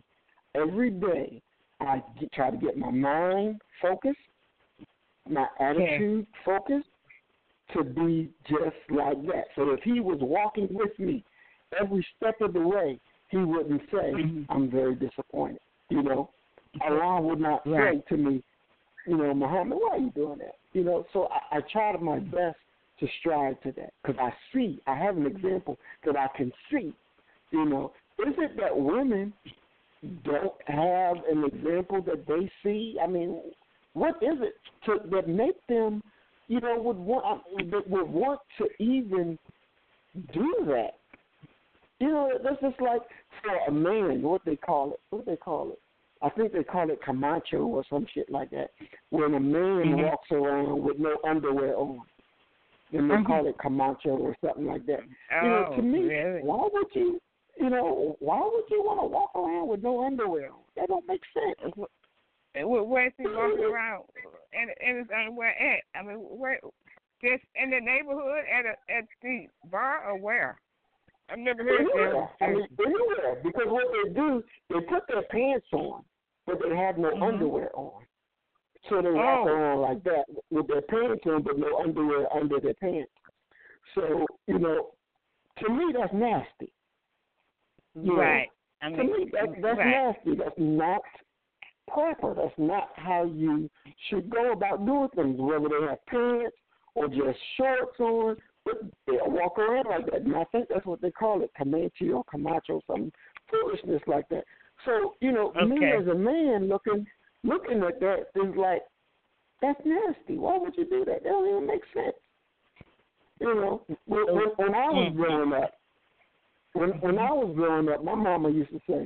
I try to get my mind focused, my attitude focused, to be just like that. So if he was walking with me every step of the way, he wouldn't say, I'm very disappointed. Allah would not say to me, Muhammad, why are you doing that? So I try my best to strive to that, because I have an example that I can see. Is it that women don't have an example that they see? I mean, what is it that make them, would want to even do that? That's just like for a man, what they call it? I think they call it Camacho or some shit like that. When a man walks around with no underwear on, and they call it Camacho or something like that. To me, really? Why would you want to walk around with no underwear on? That don't make sense. Where's he walking around in his underwear at? I mean, where? Just in the neighborhood at the bar or where? I've never heard of that. Anywhere. Because what they do, they put their pants on, but they have no underwear on. So they walk around like that with their pants on, but no underwear under their pants. So, to me, that's nasty. Right. To me, that's nasty. That's not proper. That's not how you should go about doing things, whether they have pants or just shorts on. But they'll walk around like that. And I think that's what they call it, Comanche or Camacho, some foolishness like that. So, me as a man looking at that is like, that's nasty. Why would you do that? That don't even make sense. When I was growing up, when I was growing up, my mama used to say,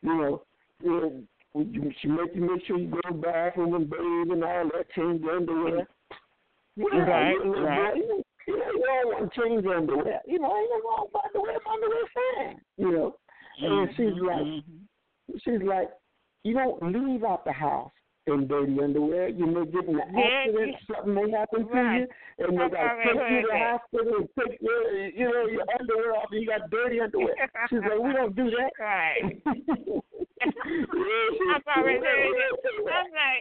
she make sure you go to the bathroom and bathe and all that, change your underwear. Right. You don't want to change your underwear. Ain't no wrong with underwear. My underwear's fine. And she's like, you don't leave out the house in dirty underwear. You may get in an accident, something may happen to you, and they got to take you to the hospital and take your underwear off, and you got dirty underwear. She's like, we don't do that. Right. I've already heard it. I'm like,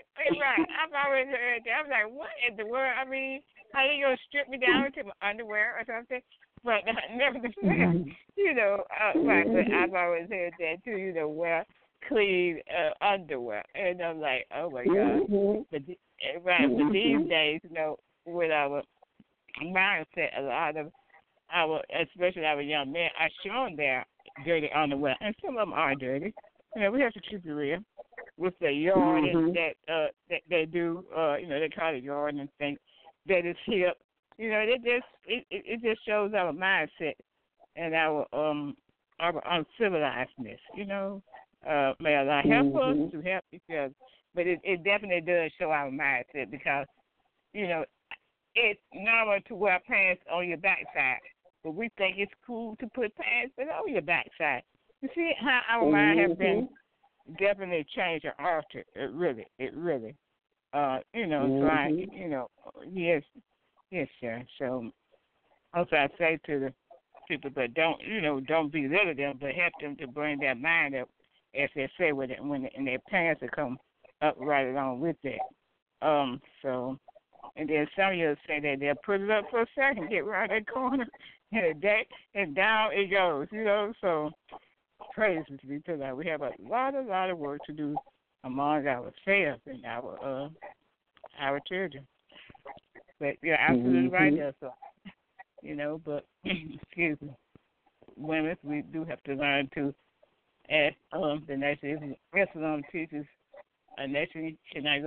right. I've always heard that. I'm like, what in the world? I mean, how you gonna strip me down to my underwear or something? But nevertheless, you know, right. But I've always heard that too. You know, wear clean underwear, and I'm like, oh my God. But but these days, you know, with our mindset, a lot of especially our young men, are showing their dirty underwear, and some of them are dirty. You know, we have to keep it real with the yarding that they do. You know, they call it yarding and think that it's hip. You know, it just shows our mindset and our uncivilizedness. You know, may Allah help us to help each other, but it definitely does show our mindset because, you know, it's normal to wear pants on your backside, but we think it's cool to put pants on your backside. You see how our mind has been definitely changed and altered. It really. You know, so I, you know, yes, sir. So, also I say to the people, but don't belittle them, but help them to bring their mind up, as they say, with it when their parents will come up right along with that. So, and then some of you say that they'll put it up for a second, get right that corner, and down it goes. You know, so praise be to God. We have a lot of work to do among ourselves and our children. But you're absolutely right there, so, you know, but, excuse me, women, we do have to learn to, as the nation Islam teaches, a nation cannot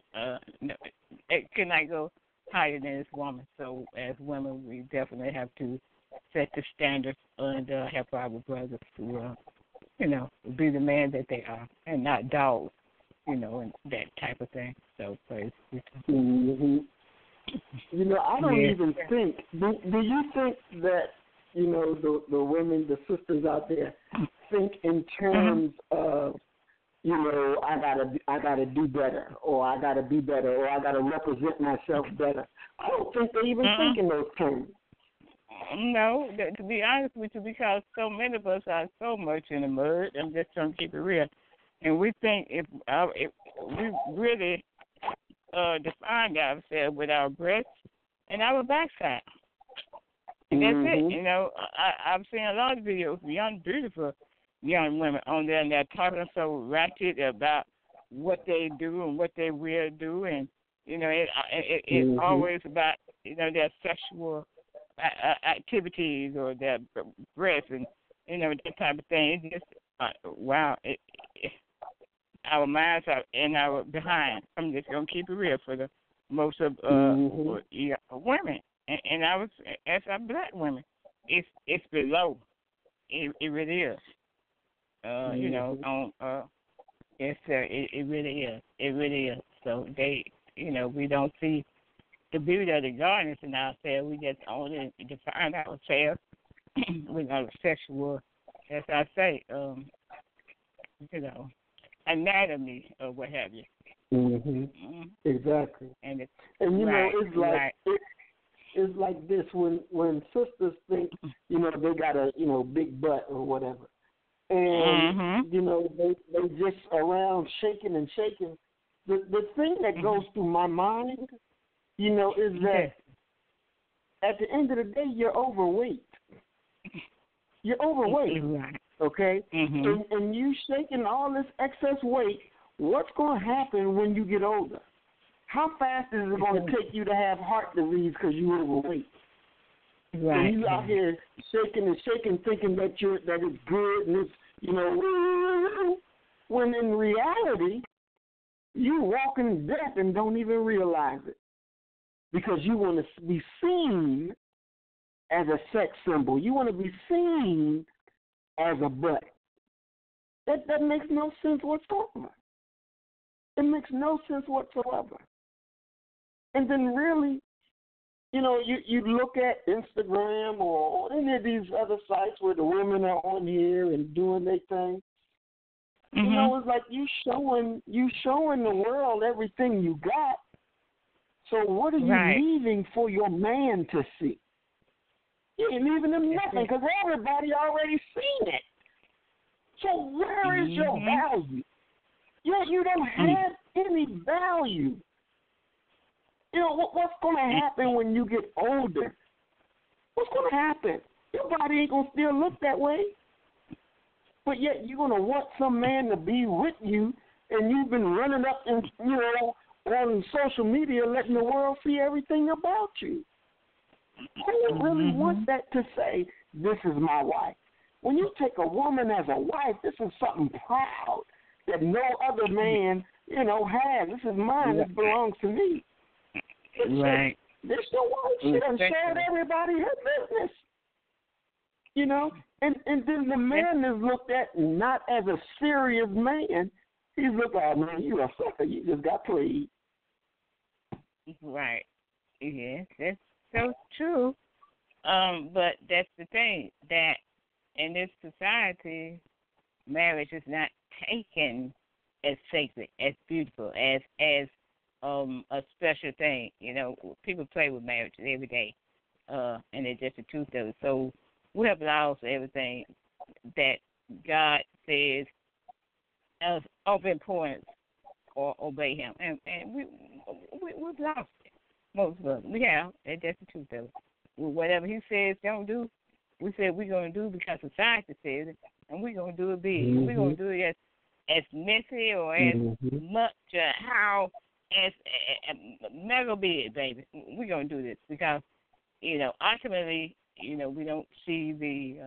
go higher than its woman. So as women, we definitely have to set the standards and help our brothers to, you know, be the man that they are and not dogs, you know, and that type of thing. So praise be to God. You know, I don't even think. Do you think that, you know, the women, the sisters out there, think in terms of, you know, I gotta do better, or I gotta be better, or I gotta represent myself better? I don't think they even think in those terms. No, to be honest with you, because so many of us are so much in the mud. I'm just trying to keep it real, and we think if we really define ourselves with our breasts and our backside. And that's it. You know, I've seen a lot of videos of young, beautiful young women on there, and they're talking so ratchet about what they do and what they will do, and, you know, it's always about, you know, their sexual activities or their breasts and, you know, that type of thing. It's just, wow, our minds are in our behind. I'm just going to keep it real for the most of women. And I was, as our black women, it's below. It really is. You know, it really is. It really is. So they, you know, we don't see the beauty of the gardens in ourselves. We just only define ourselves with our sexual, as I say, you know, anatomy or what have you. Exactly. And you know, it's like it's like this when sisters think, you know, they got a, you know, big butt or whatever, and you know they just around shaking and shaking. The thing that goes through my mind, you know, is that at the end of the day, you're overweight. You're overweight. Okay? And you shaking all this excess weight, what's going to happen when you get older? How fast is it going to take you to have heart disease because you're overweight? Right. And you out here shaking and shaking, thinking that it's good and it's, you know, when in reality, you're walking death and don't even realize it because you want to be seen as a sex symbol. You want to be seen as a butt. That makes no sense whatsoever. It makes no sense whatsoever. And then really, you know, you look at Instagram or any of these other sites where the women are on here and doing their thing. You know, it's like you showing the world everything you got. So what are you leaving for your man to see? You ain't leaving him nothing because everybody already seen it. So where is your value? You don't have any value. You know, what's going to happen when you get older? What's going to happen? Your body ain't going to still look that way. But yet you're going to want some man to be with you, and you've been running up and, you know, on social media letting the world see everything about you. Who really wants that to say, this is my wife? When you take a woman as a wife, this is something proud that no other man, you know, has. This is mine. This belongs to me. Right. This your wife. She done showed everybody her business. You know? And then the man is looked at not as a serious man. He's looked at, man, you a sucker. You just got played. Right. Yes, that's so true. But that's the thing, that in this society, marriage is not taken as sacred, as beautiful, as a special thing. You know, people play with marriage every day, and it's just the truth of it. So we have lost everything that God says of importance or obey Him, and we've lost it. Most of us, we have. That's just the truth of it. Whatever He says don't do, we said we're going to do because society says it, and we're going to do it big. Mm-hmm. We're going to do it as messy or as much how as mega big, baby. We're going to do this because, you know, ultimately, you know, we don't see the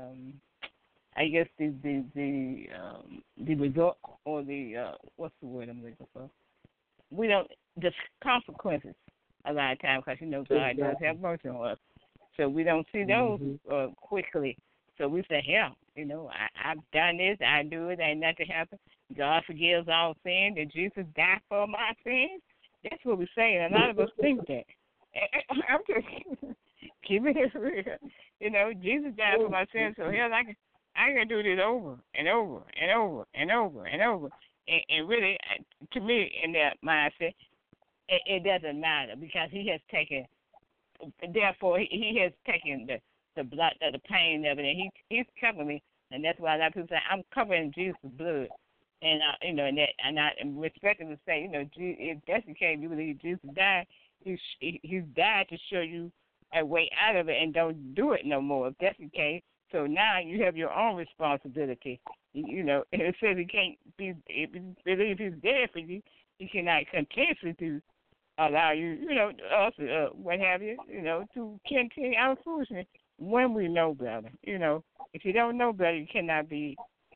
the result or the what's the word I'm looking for? We don't, the consequences a lot of times, because, you know, God does have mercy on us. So we don't see those quickly. So we say, hell, you know, I've done this, I do it, ain't nothing happened. God forgives all sin, and Jesus died for my sins. That's what we say, and a lot of us think that. I'm just keeping it real. You know, Jesus died for my sins, so hell, I can do this over and over and over and over and over. And really, to me, in that mindset, it doesn't matter because He has taken. Therefore, he has taken the blood, the pain of it, and he's covering me, and that's why a lot of people say I'm covering Jesus' blood, and you know, and I'm respecting to say, you know, if that's the case, you believe Jesus died, he's died to show you a way out of it, and don't do it no more. If that's the case, so now you have your own responsibility. You know, it says He can't be. If you believe He's dead for you, He cannot continuously to allow you, you know, us, what have you, you know, to continue our foolishness when we know better. You know, if you don't know better, you cannot be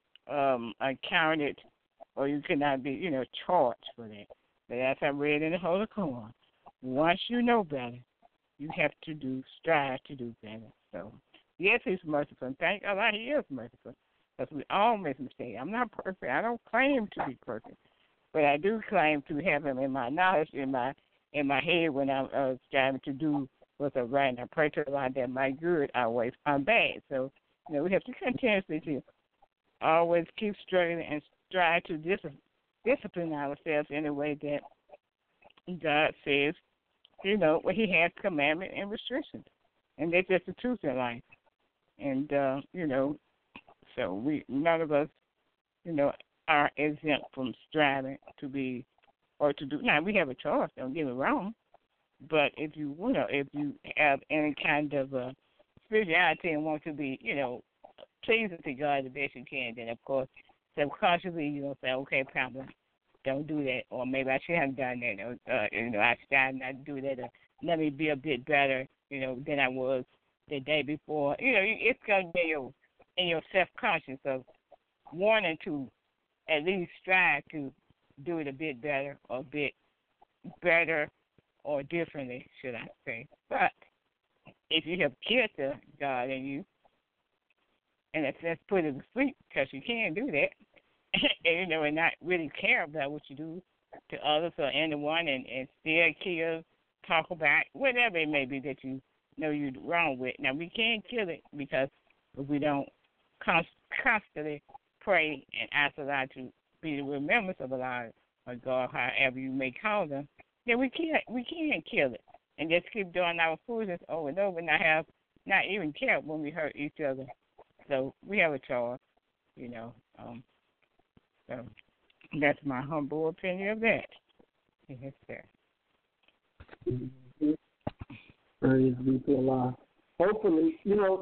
accounted, or you cannot be, you know, charged for that. But as I read in the Holy Quran, once you know better, you have to strive to do better. So, yes, He's merciful. And thank Allah, He is merciful, because we all make mistakes. I'm not perfect. I don't claim to be perfect, but I do claim to have Him in my knowledge, in my head when I'm striving to do what's right. And I pray to Allah that my good outweighs my bad. So, you know, we have to continuously to always keep struggling and strive to discipline ourselves in a way that God says, you know, where He has commandment and restrictions. And that's just the truth in life. And, you know, so none of us, you know, are exempt from striving to be or to do. Now, we have a choice, don't get me wrong, but if you have any kind of spirituality and want to be, you know, pleasing to God the best you can, then, of course, subconsciously you're going to say, okay, probably don't do that, or maybe I should have done that, or, you know, I should not do that, or let me be a bit better, you know, than I was the day before. You know, it's going to be in your self-conscious of wanting to at least strive to do it a bit better or differently, should I say. But if you have killed the God in you, and let's put it to sleep, because you can't do that, and, you know, and not really care about what you do to others or anyone, and still kill, talk about, whatever it may be that you know you're wrong with. Now, we can't kill it because if we don't constantly pray and ask Allah to be the remembrance of Allah or God, however you may call them, then we can't kill it and just keep doing our foolishness over and over, and not even care when we hurt each other. So we have a choice, you know. So that's my humble opinion of that. Yes, sir. Mm-hmm. Praise be to Allah. Hopefully,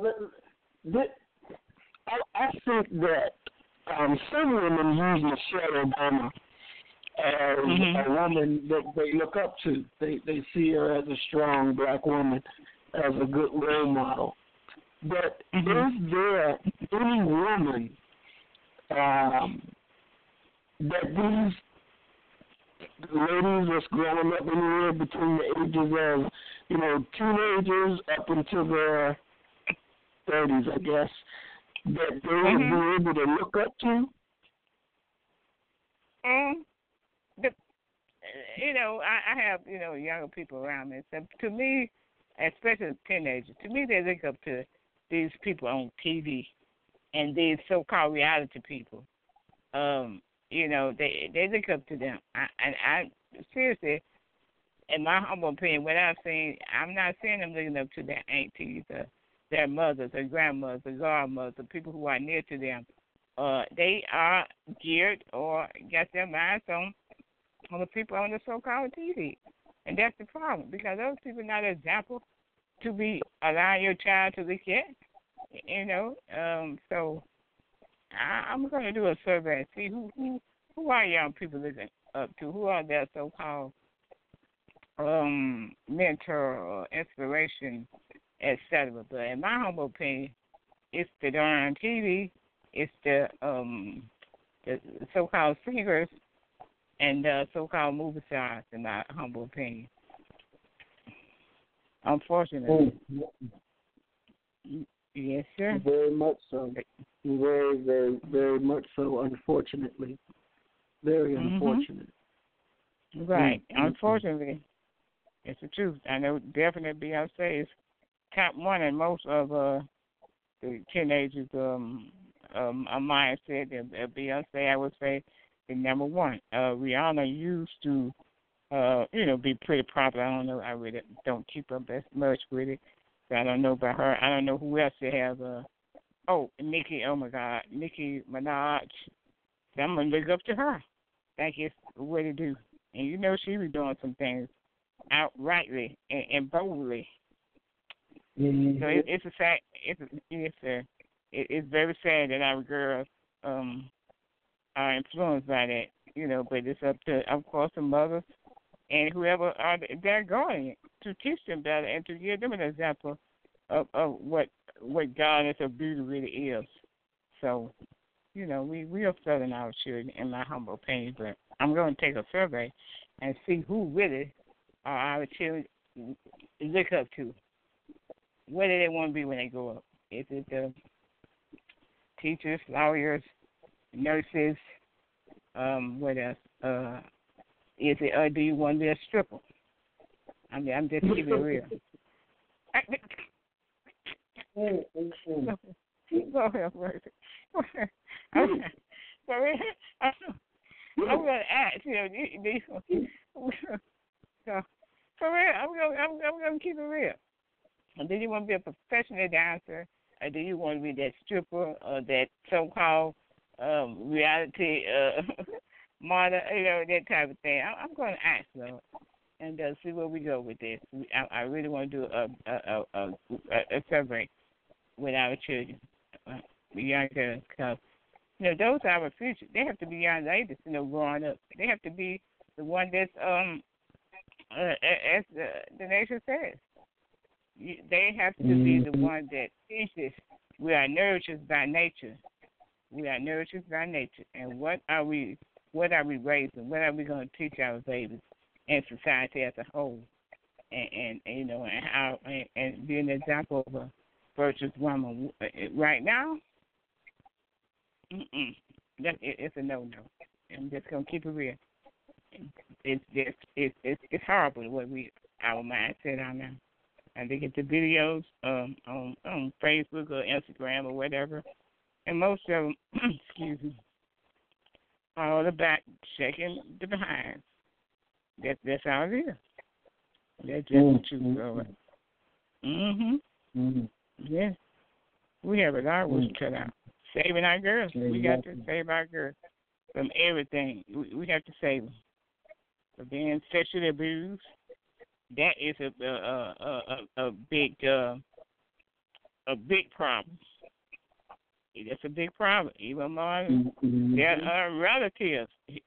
I think that some women use Michelle Obama as a woman that they look up to. They see her as a strong black woman, as a good role model. But is there any woman that these ladies that's growing up anywhere between the ages of, teenagers up until their 30s, I guess, that they would be able to look up to? I have, younger people around me. So to me, especially teenagers, to me they look up to these people on TV and these so-called reality people. They look up to them. I seriously, in my humble opinion, what I've seen, I'm not seeing them looking up to their aunties, their mothers, their grandmothers, their godmothers, the people who are near to them. They are geared or got their minds on the people on the so-called TV. And that's the problem, because those people are not an example to be allowing your child to look at, So I'm going to do a survey and see who are young people looking up to, who are their so-called mentor or inspiration, etc. But in my humble opinion, it's the darn TV, it's the so-called singers, and so-called movie stars, in my humble opinion. Unfortunately. Yes, sir. Very much so. Very, very, very much so, unfortunately. Very unfortunate. Right. Unfortunately. It's the truth. I know definitely Beyonce is top one in most of the teenagers' mindset. Beyonce, I would say, is number one. Rihanna used to, be pretty popular. I don't know. I really don't keep up as much with it. So I don't know about her. I don't know who else they have. Nicki. Oh my God, Nicki Minaj. So I'm gonna look up to her. Think it's the way to do. And she was doing some things outrightly and boldly. So it's a fact. It's very sad that our girls are influenced by that. But it's up to, of course, the mothers and whoever are they're going to teach them better and to give them an example of what godliness of beauty really is. So, we are studying our children, in my humble opinion. But I'm going to take a survey and see who really are our children look up to. What do they want to be when they grow up? Is it the teachers, lawyers, nurses? What else? Is it, or do you want to be a stripper? I'm just keeping it real. Go ahead, Mercy. I'm going to ask, for real, I'm going to keep it real. Do you want to be a professional dancer, or do you want to be that stripper or that so-called reality model, that type of thing? I'm going to ask, though, and see where we go with this. I really want to do a survey with our children, young girls, because those are our future. They have to be young ladies, growing up. They have to be the one that's as the nation says. They have to be the one that teaches. We are nurtured by nature. We are nurtured by nature. And what are we raising? What are we going to teach our babies and society as a whole? And how and be an example of a virtuous woman. Right now, it's a no. I'm just gonna keep it real. It's horrible the way our mindset are now. And they get the videos on Facebook or Instagram or whatever, and most of them, excuse me, are all about checking the behind. That's how it is. That's just the truth of it. Yeah, we have a lot of work cut out. Saving our girls. We got to save our girls from everything. We have to save them. for being sexually abused. That is a big problem. That's a big problem. Even among their relatives,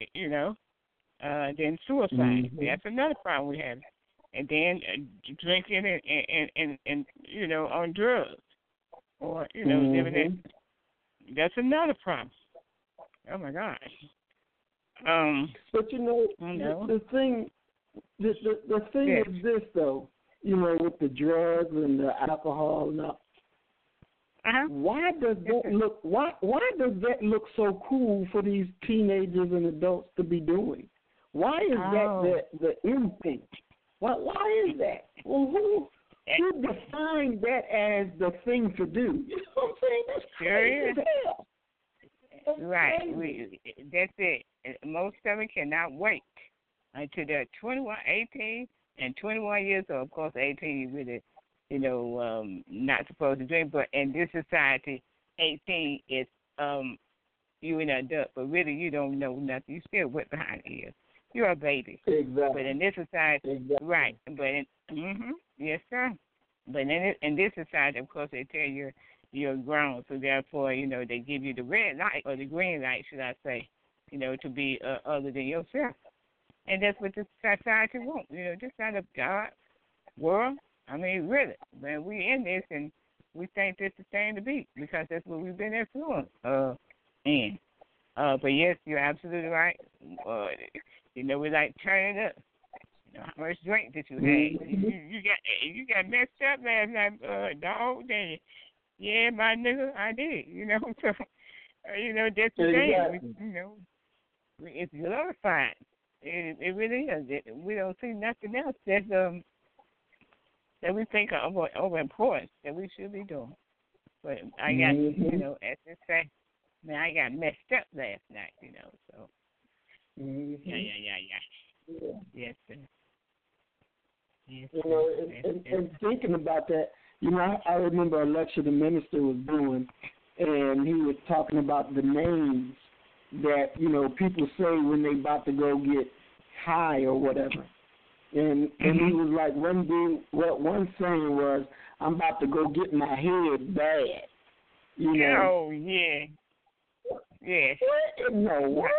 then suicide. That's another problem we have. And then drinking and on drugs, or living in. That's another problem. Oh my gosh. But the thing is this though, with the drugs and the alcohol and all. Why does that look? Why does that look so cool for these teenagers and adults to be doing? Why is that the instinct? Why is that? Well, who defined that as the thing to do? You know what I'm saying? That's crazy as hell. Right. That's it. Most of them cannot wait until they're 18 and 21 years old. Of course, 18 you really, not supposed to drink. But in this society, 18 is you an adult, but really you don't know nothing. You still wet behind the ears. You're a baby. Exactly. But in this society, right. But yes, sir. But in this society, of course, they tell you you're grown, so therefore, they give you the red light or the green light, should I say, to be other than yourself. And that's what the society wants. This not a God world. I mean, really. But we in this, and we think this is the thing to be because that's what we've been influenced in. But yes, you're absolutely right. We like turning up. How much drink did you have? You got messed up last night, dog. Then yeah, my nigga, I did. So that's the thing. It's glorified. It really is. We don't see nothing else that we think are over important that we should be doing. But I got, as they say, man, I got messed up last night. So. Yeah. Yes, sir. Yes, and thinking about that, I remember a lecture the minister was doing, and he was talking about the names that, people say when they about to go get high or whatever. And he was like, one saying was, I'm about to go get my head bad. Oh, yeah. Yes. What in the world?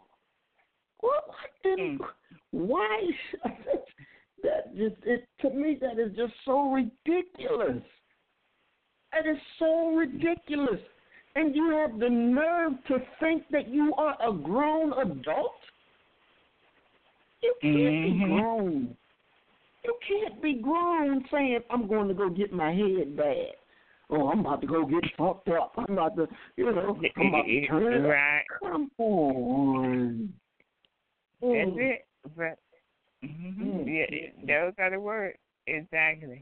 Why? That just to me that is just so ridiculous. That is so ridiculous. And you have the nerve to think that you are a grown adult? You can't be grown. You can't be grown saying, I'm going to go get my head bad. Oh, I'm about to go get fucked up. I'm about to, I'm about to turn it right. Come on. That's it. But, yeah, those are the words. Exactly.